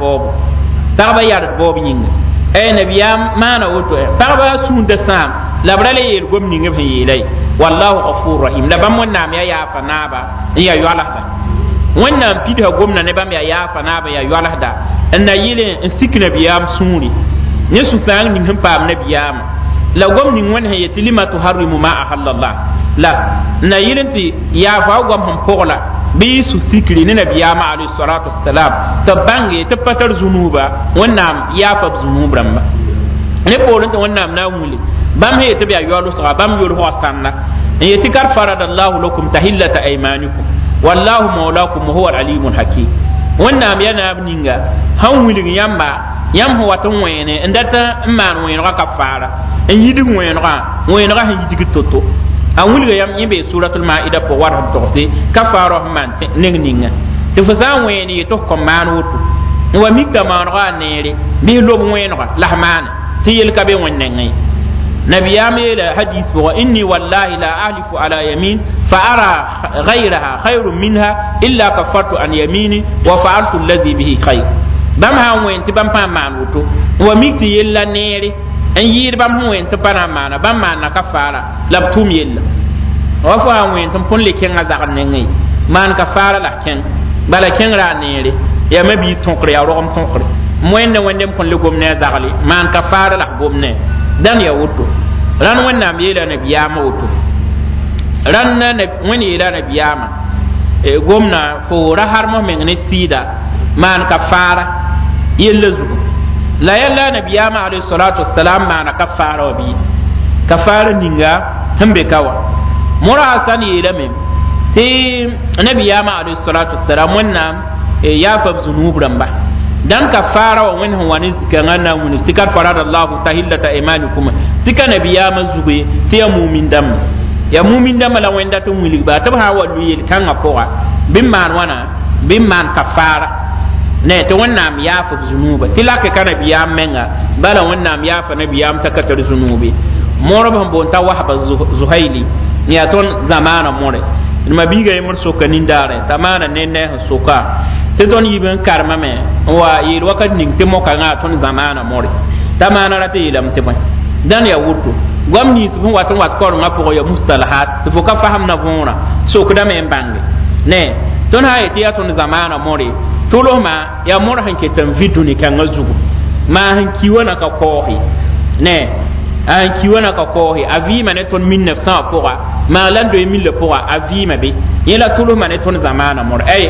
yar bob yingi nabiyam mana woto tagba sunda sam labrale yel gomni ngi fe yelay wallahu ghafurur rahim la bam wannan ya fa naba ya yalahda wannan pidha gomna ne bam ya fa naba ya yalahda anna yile in sik nabiyam suri ne su sang ning hum pam nabiyam la gomni won he yetilima tuharrimu ma ahallallah la na yilenti ya fa gom hum pola bi su sikri ne nabiyam alayhi salatu wassalam tabange tapatar zunuba wannan ya fa zunubran ba ne polon to wannan na muli bam he to biya yolo sa bam yolo ho sanna yetikar faradallahu lakum tahillata aymanikum wallahu mawlakum huwa alimul hakim wannan yana abninga han wilin yam ho watan wene ndata man wene ka fara en yidin wene han yidigi toto an wilga yam yimbe suratul maida po war doxse ka fara man ninga te fasan wene to ko man wutu wa mikka man ra nere bi lob wene lahman ti yel ka be wonne ngai nabiyam ila hadith wa inni wallahi la ahlifu ala yamin fa ara ghayraha khayrun minha illa kafartu an yamini wa fa'altu alladhi bihi khayr bam ha wen ti bam pa man wuto wa mikti yella nere en yir bam wen ti bana mana bam mana kafara labtum yella wa fa wen tam pon le kenga zagan ne ngai man kafara la ken bala ken ra nere ya mabi tonkre ya rom tonkre moyenne wendem pon le gomne zagali man kafara la gomne dan ya wuto ran wannan yela nabiyama wuto ran na wani yela nabiyama gomna fo rahar mo men ne sida man kafara yella zugo la yalla nabiyama alayhi salatu wassalam man kafara bi kafara ninga hambe kawa mura hasan yela men ti nabiyama alayhi salatu wassalam wannan ya fa zunubran ba dan kafara wa wani wani zikanga mun tikar farada Allah tahillata imanikum tika nabiyama zube ti ya mu'min dam la wenda to muli ba ta ha wa luyel kan apoa bim man kafara ne to wannan ya fa zunuba tilaka kana biyam menga bala wannan ya fa nabiyam takatar zunubi morban bon ta wahaba zuhaili ni aton zamana more ma biga yimur sokanin dare tamana nenne soka te ton yiben karma me wa yil wakat ning te moka nga ton zamana more tamana rate yilam te ban dan ya wuto gwamni tu waton wat kor nga po ya mustalahat tu ka faham na vona sokda me bangi ne ton ha yati aton zamana more toloma ya mor hanke tan viduni kan azugo ma hanki wana ka kohi ne an kiwana ka kohi avi mane ton 1900 pora ma lan 2000 pora avi mabe yela tulu mane ton zamana mor ay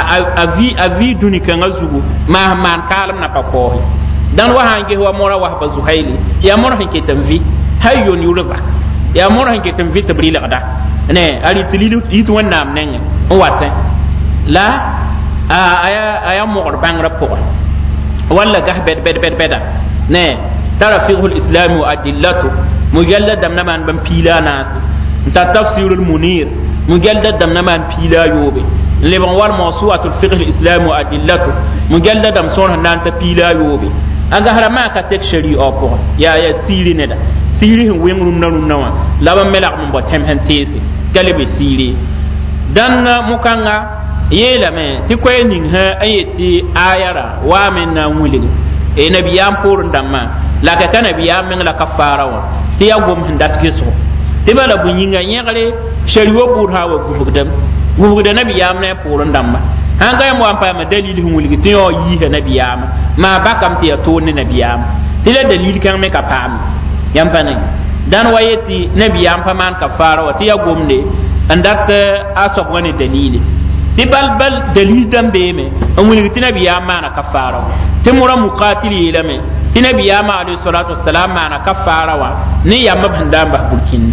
avi duni kan azugu ma man kalam na ka kohi dan wa hange wa mora wa ba zuhaili ya mor hanke tan vi hayyon yurza ya mor han ketem vit brilada ne ari tililu itu wannam nenge o watte la aya mor bangra pokon wala gah beda ne tara fiqhul islam wa adillatu mujallad damna man ban pila nas ta tafsirul munir mujallad damna man pila yobe lebon war mawsu'atul fiqhul islam wa adillatu mujallad dam son nan ta pila yobe aga harama ka tek shari'a pokon ya siri ne da siri hin wengrum nawa laba melak mun botem hen tese kalebe siri dan mukanga yela me ti koy ning ha ayeti ayara wa men na wuligi e nabiyam pour ndamma la ka nabiyam men la kafara wa ti ya gom hindat keso ti bala bu yinga yegre shariwo pour ha wa gufugdam nabiyam ne pour ndamma han ga mo ampa ma dalil hu wuligi ti yo yi ha nabiyam ma bakam ti ya to ne nabiyam ti la dalil kan me ka pam yam panen dan wayeti nabiyam pa man kafara wa ti ya gomde andat asab wani dalili ti bal dalil dambe me amuli tinabiya mana kafara ti mura muqatili lame tinabiya ma alayhi salatu wassalam mana kafara wa ni yamma bandamba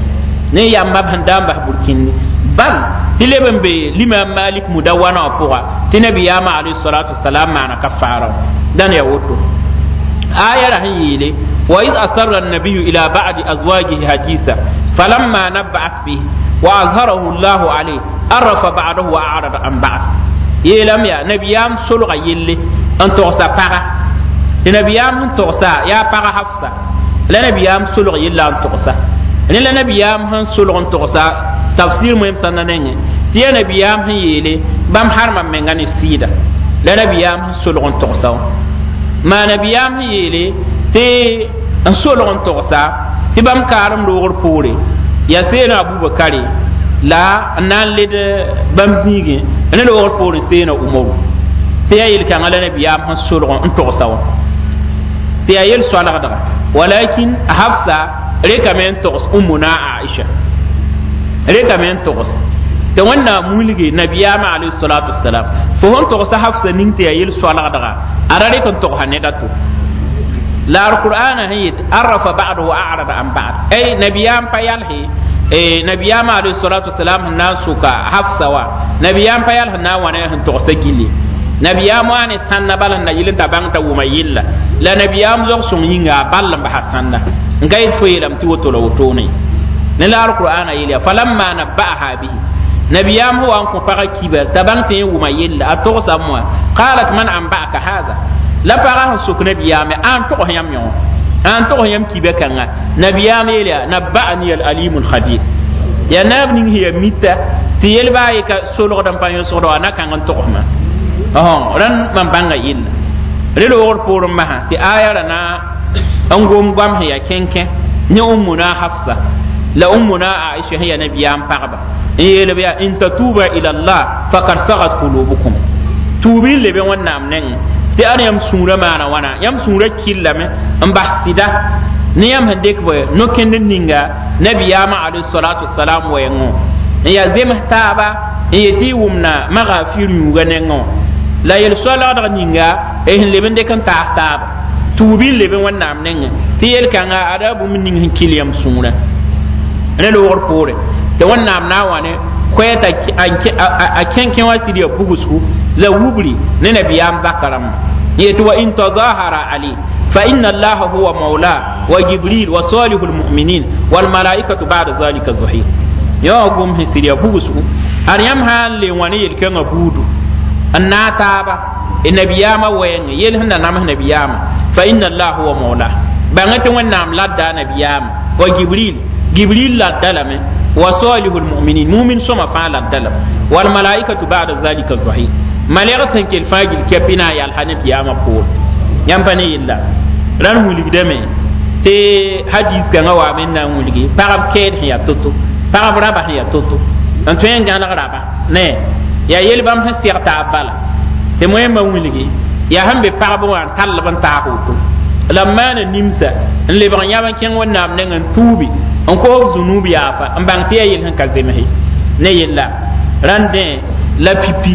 burkinni bal tileben be limam malik mudawana poa tinabiya ma alayhi salatu wassalam mana kafara dan ya woto aya rahile wa id asarra an-nabiy ila ba'di azwajihi hadisa falamma nabba'at bihi وأظهره الله عليه عرف بعده وأعرض عن بعد يلم يا نبيام سلغ يلي أن تغسى بغا نبيام تغسى يا بغا حفصة لا نبيام سلغ يلا أن تغسى لا نبيام هن سلغ أن تغسى تفسير مهم سننين تي نبيام هن يلي بام حرم من غني السيدة لا نبيام هن سلغ أن تغسى ما نبيام هن يلي تي سلغ أن تغسى تي بام كارم دوغر بوري ya sena abubakari la nan led bambigi ne do wor pour sena umaru te yel kan ala nabiyam han sulgon on to sawa te yel swala daga walakin hafsa rekamen to ummuna aisha rekamen to te wanda mulige nabiyam alayhi salatu wassalam fo hon to sa hafsa ning te yel swala daga arare kon to hanedatu la alquran hayit arafa ba'dahu wa a'rada an ba'd ay nabiyam payalhi nabiyam alayhi salatu wassalam nasuka hafsa wa nabiyam payal na wana han to sagili nabiyam wani sanna balan na yilin tabanta wuma yilla la nabiyam zo sun yinga ballan ba hasanna ngai foyilam ti woto lo woto ne la alquran ayila falamma nabbaha bihi nabiyam huwa an ko para kibar tabanta wuma yilla ato samwa qalat man anba'aka hadha la para suk nabiyam an to yam yo an to yam kibe kanga nabiyam yela nabba'ani al alimul khabir ya nabni hiya mita ti yelba ka solo dam panyo solo anaka ngan to ma ran man banga yilla relo wor pour ma ti ayara na angom gwam hiya kenken ni ummuna hafsa la ummuna aisha hiya nabiyam parba yela biya in tatuba ila allah faqad sagat qulubukum tubi lebe wannam nen ti an yam sura mana wana yam sura killame mbahsida ni yam handek boy no kenden ninga nabiyama alayhi salatu wassalam wa yango ya zema taba yeti wumna maghafir yuga nengo la yel salatu ninga e leben de kan taba tubi leben wannam nen ti yel kanga adabu min ning kiliyam sura ne do wor pore te wannam na wane kweta a kenken wasidi bugusku la wubri ne nabiyam bakaram yetu wa in tazahara ali fa inna allaha huwa maula wa jibril wa salihul mu'minin wal malaikatu ba'da zalika zahir yo gum hisiriya bugusku har yam halle wani yel kenga budu annataba nabiyama wayen yel handa nam nabiyama fa inna allaha huwa maula bangati wannam ladda nabiyama wa jibril laddalame wa salihul mu'minin mu'min soma fa laddalame wal malaikatu ba'da zalika zahir malera san kel fagil kepina yal hanif yama pour yampani illa ran hulig deme te hadith kan wa men na huligi parab ked ya toto parab raba ya toto an to en gana raba ne ya yel bam hastir ta bala te moyen ba huligi ya hambe parab wa talban ta hoto lamma na nimsa le ban yaban ken wonnam ne ngan tubi on ko zunubi afa an bang te yel han kalzemahi ne yella rande la pipi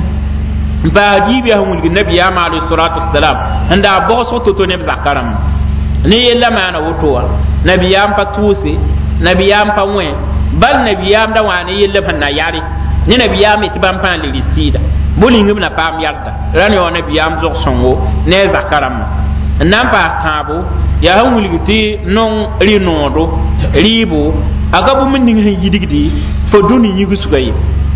baagi ya humul nabi ya ma alayhi salatu wassalam anda bo so to ne zakaram ne yella mana wotowa nabi ya patusi nabiyam pa wẽ bal nabiyam da wa ne yelle fan na yari ni nabiyam ti ban pan le risida boling na pam yarda ran yo nabiyam zog songo ne zakaram nan pa tabo ya han wulgiti non rinodo ribo agabu min ning yidigdi fo duni yigu sugayi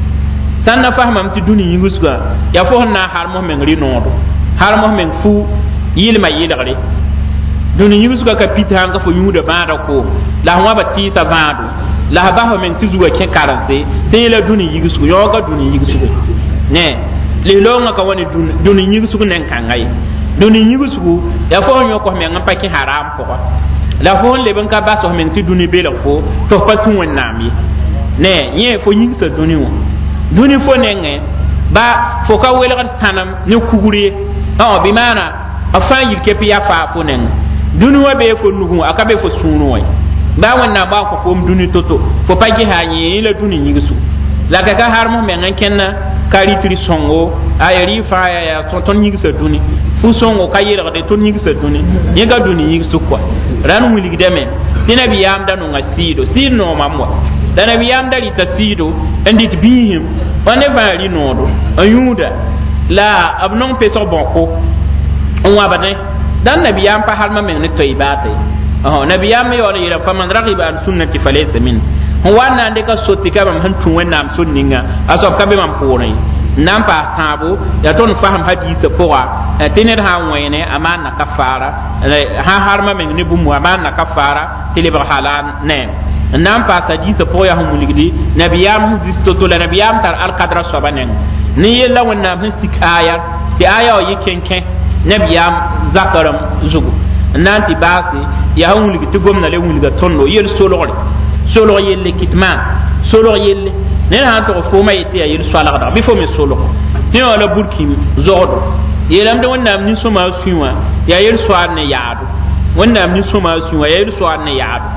tan na fahmam ti duni yigu suga ya fo na har mo men rinodo har mo men fu yilma yilgre duni yigu suga ka pita hanga fo yuda bada ko la hwa bati sa badu la ba ho men ti zuwa ke karanse te la duni yigu suga yoga duni yigu suga ne le longa ka woni duni yigu suga nen kangai duni yigu sugu ya fo nyo ko men pa ki haram ko la fo le ben ka baso men ti duni be la fo to pa tun wonnami ne ye fo yigu sa duni wo duni fo nenge ba fo ka welga tanam ne kugure bi mana afa yir ke piya fa fo nenge duni wa be fo nugu akabe fo sunu wa ba wonna ba ko fo duni toto fo pa ki ha yi la duni yigu su la ka har mo men kenna kari tri songo ayari fa ya ton yigu sa duni fu songo ka yela de ton yigu sa duni ye ga duni yigu su kwa ran wuli gideme dina bi yam da no ngasido sino mamwa dana bi yam da lita sido endit bihim one vari nodo ayuda la abnon peso bonko on wa bane dan nabi yam pa halma men ne toybate nabi yam yo le yira faman ragiba an sunnati falaysa min wana de ka sotti ka mam hantun wannam sunninga asof ka be mam pore nan pa tabo ya ton faham hadith poa tener ha wene amana kafara ha harma men ne bumu amana kafara tilibra halan ne nan pa hadith poa ya humuligdi nabiyam zisto to la nabiyam tar al qadra sobanen ni yella wannam histikaya ti aya o yikenken nabiyam zakaram zugu nanti basi ya humuligdi gomna le wuliga tonno yel solore solo yelle kitman solo yelle ne ha to fo ma yete yel swala da bi fo me solo ti wala burki zodo yelam de wonnam ni soma suwa ya yel swal ne yaadu wonnam ni soma suwa ya yel swal ne yaadu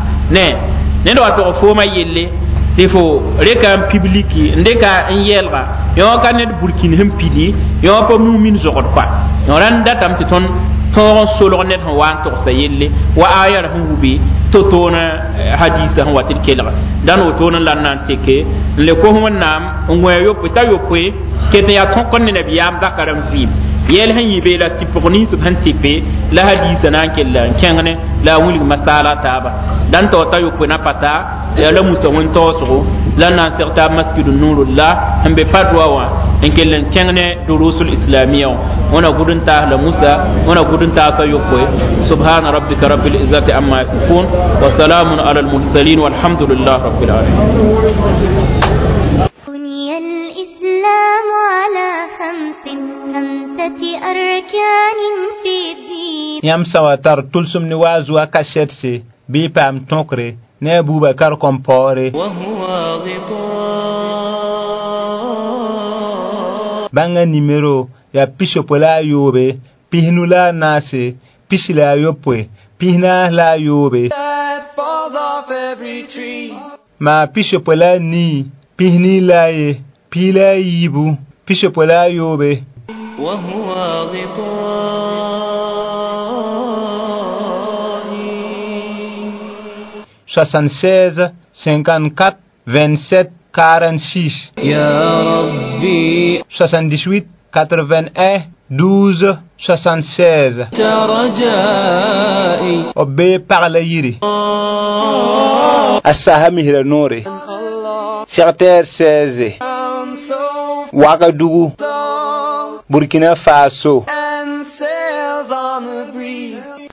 ne do to fo ma yelle ti fo rekam publiki ndeka en yelga yo kan ne burki him pidi yo pa mu'min zogod kwa yo ran datam ti ton solo net ho wan to sayelle wa ayar hubi to tona hadisa ho watil kelga dan o tona lannan teke le ko wonnam ngwe yo pita yo pwe kete ya ton kon ne biyam dakaram fi yel han yibe la tiponi su han tipe la hadisa nan kella kengne la wuli masala taba dan to tayo pwe na pata ya la musawon to so lannan serta masjidun nurullah hambe patwa wa en kellen kengne durusul islamiyya wana gudunta la musa wana gudunta sa yokwe subhana rabbika rabbil izzati amma yasifun wa salamun ala al mursalin walhamdulillah rabbil alamin بني الإسلام على خمسة أركان في الدين يام سواتر تلسم نواز وكاشتسي بيبام تنكري نابو بكر كمبوري وهو banga numero ya pishopo la yobe pihnu la nase pishila yopwe pihna la yobe ma pishopo la ni pihni la ye pila yibu pishopo la yobe وهو 76 54 27 46 يا ربي 78 81 12 76 رجائي وبي parla yiri asahami hira nore Secrétaire 16 Ouagadougou Burkina Faso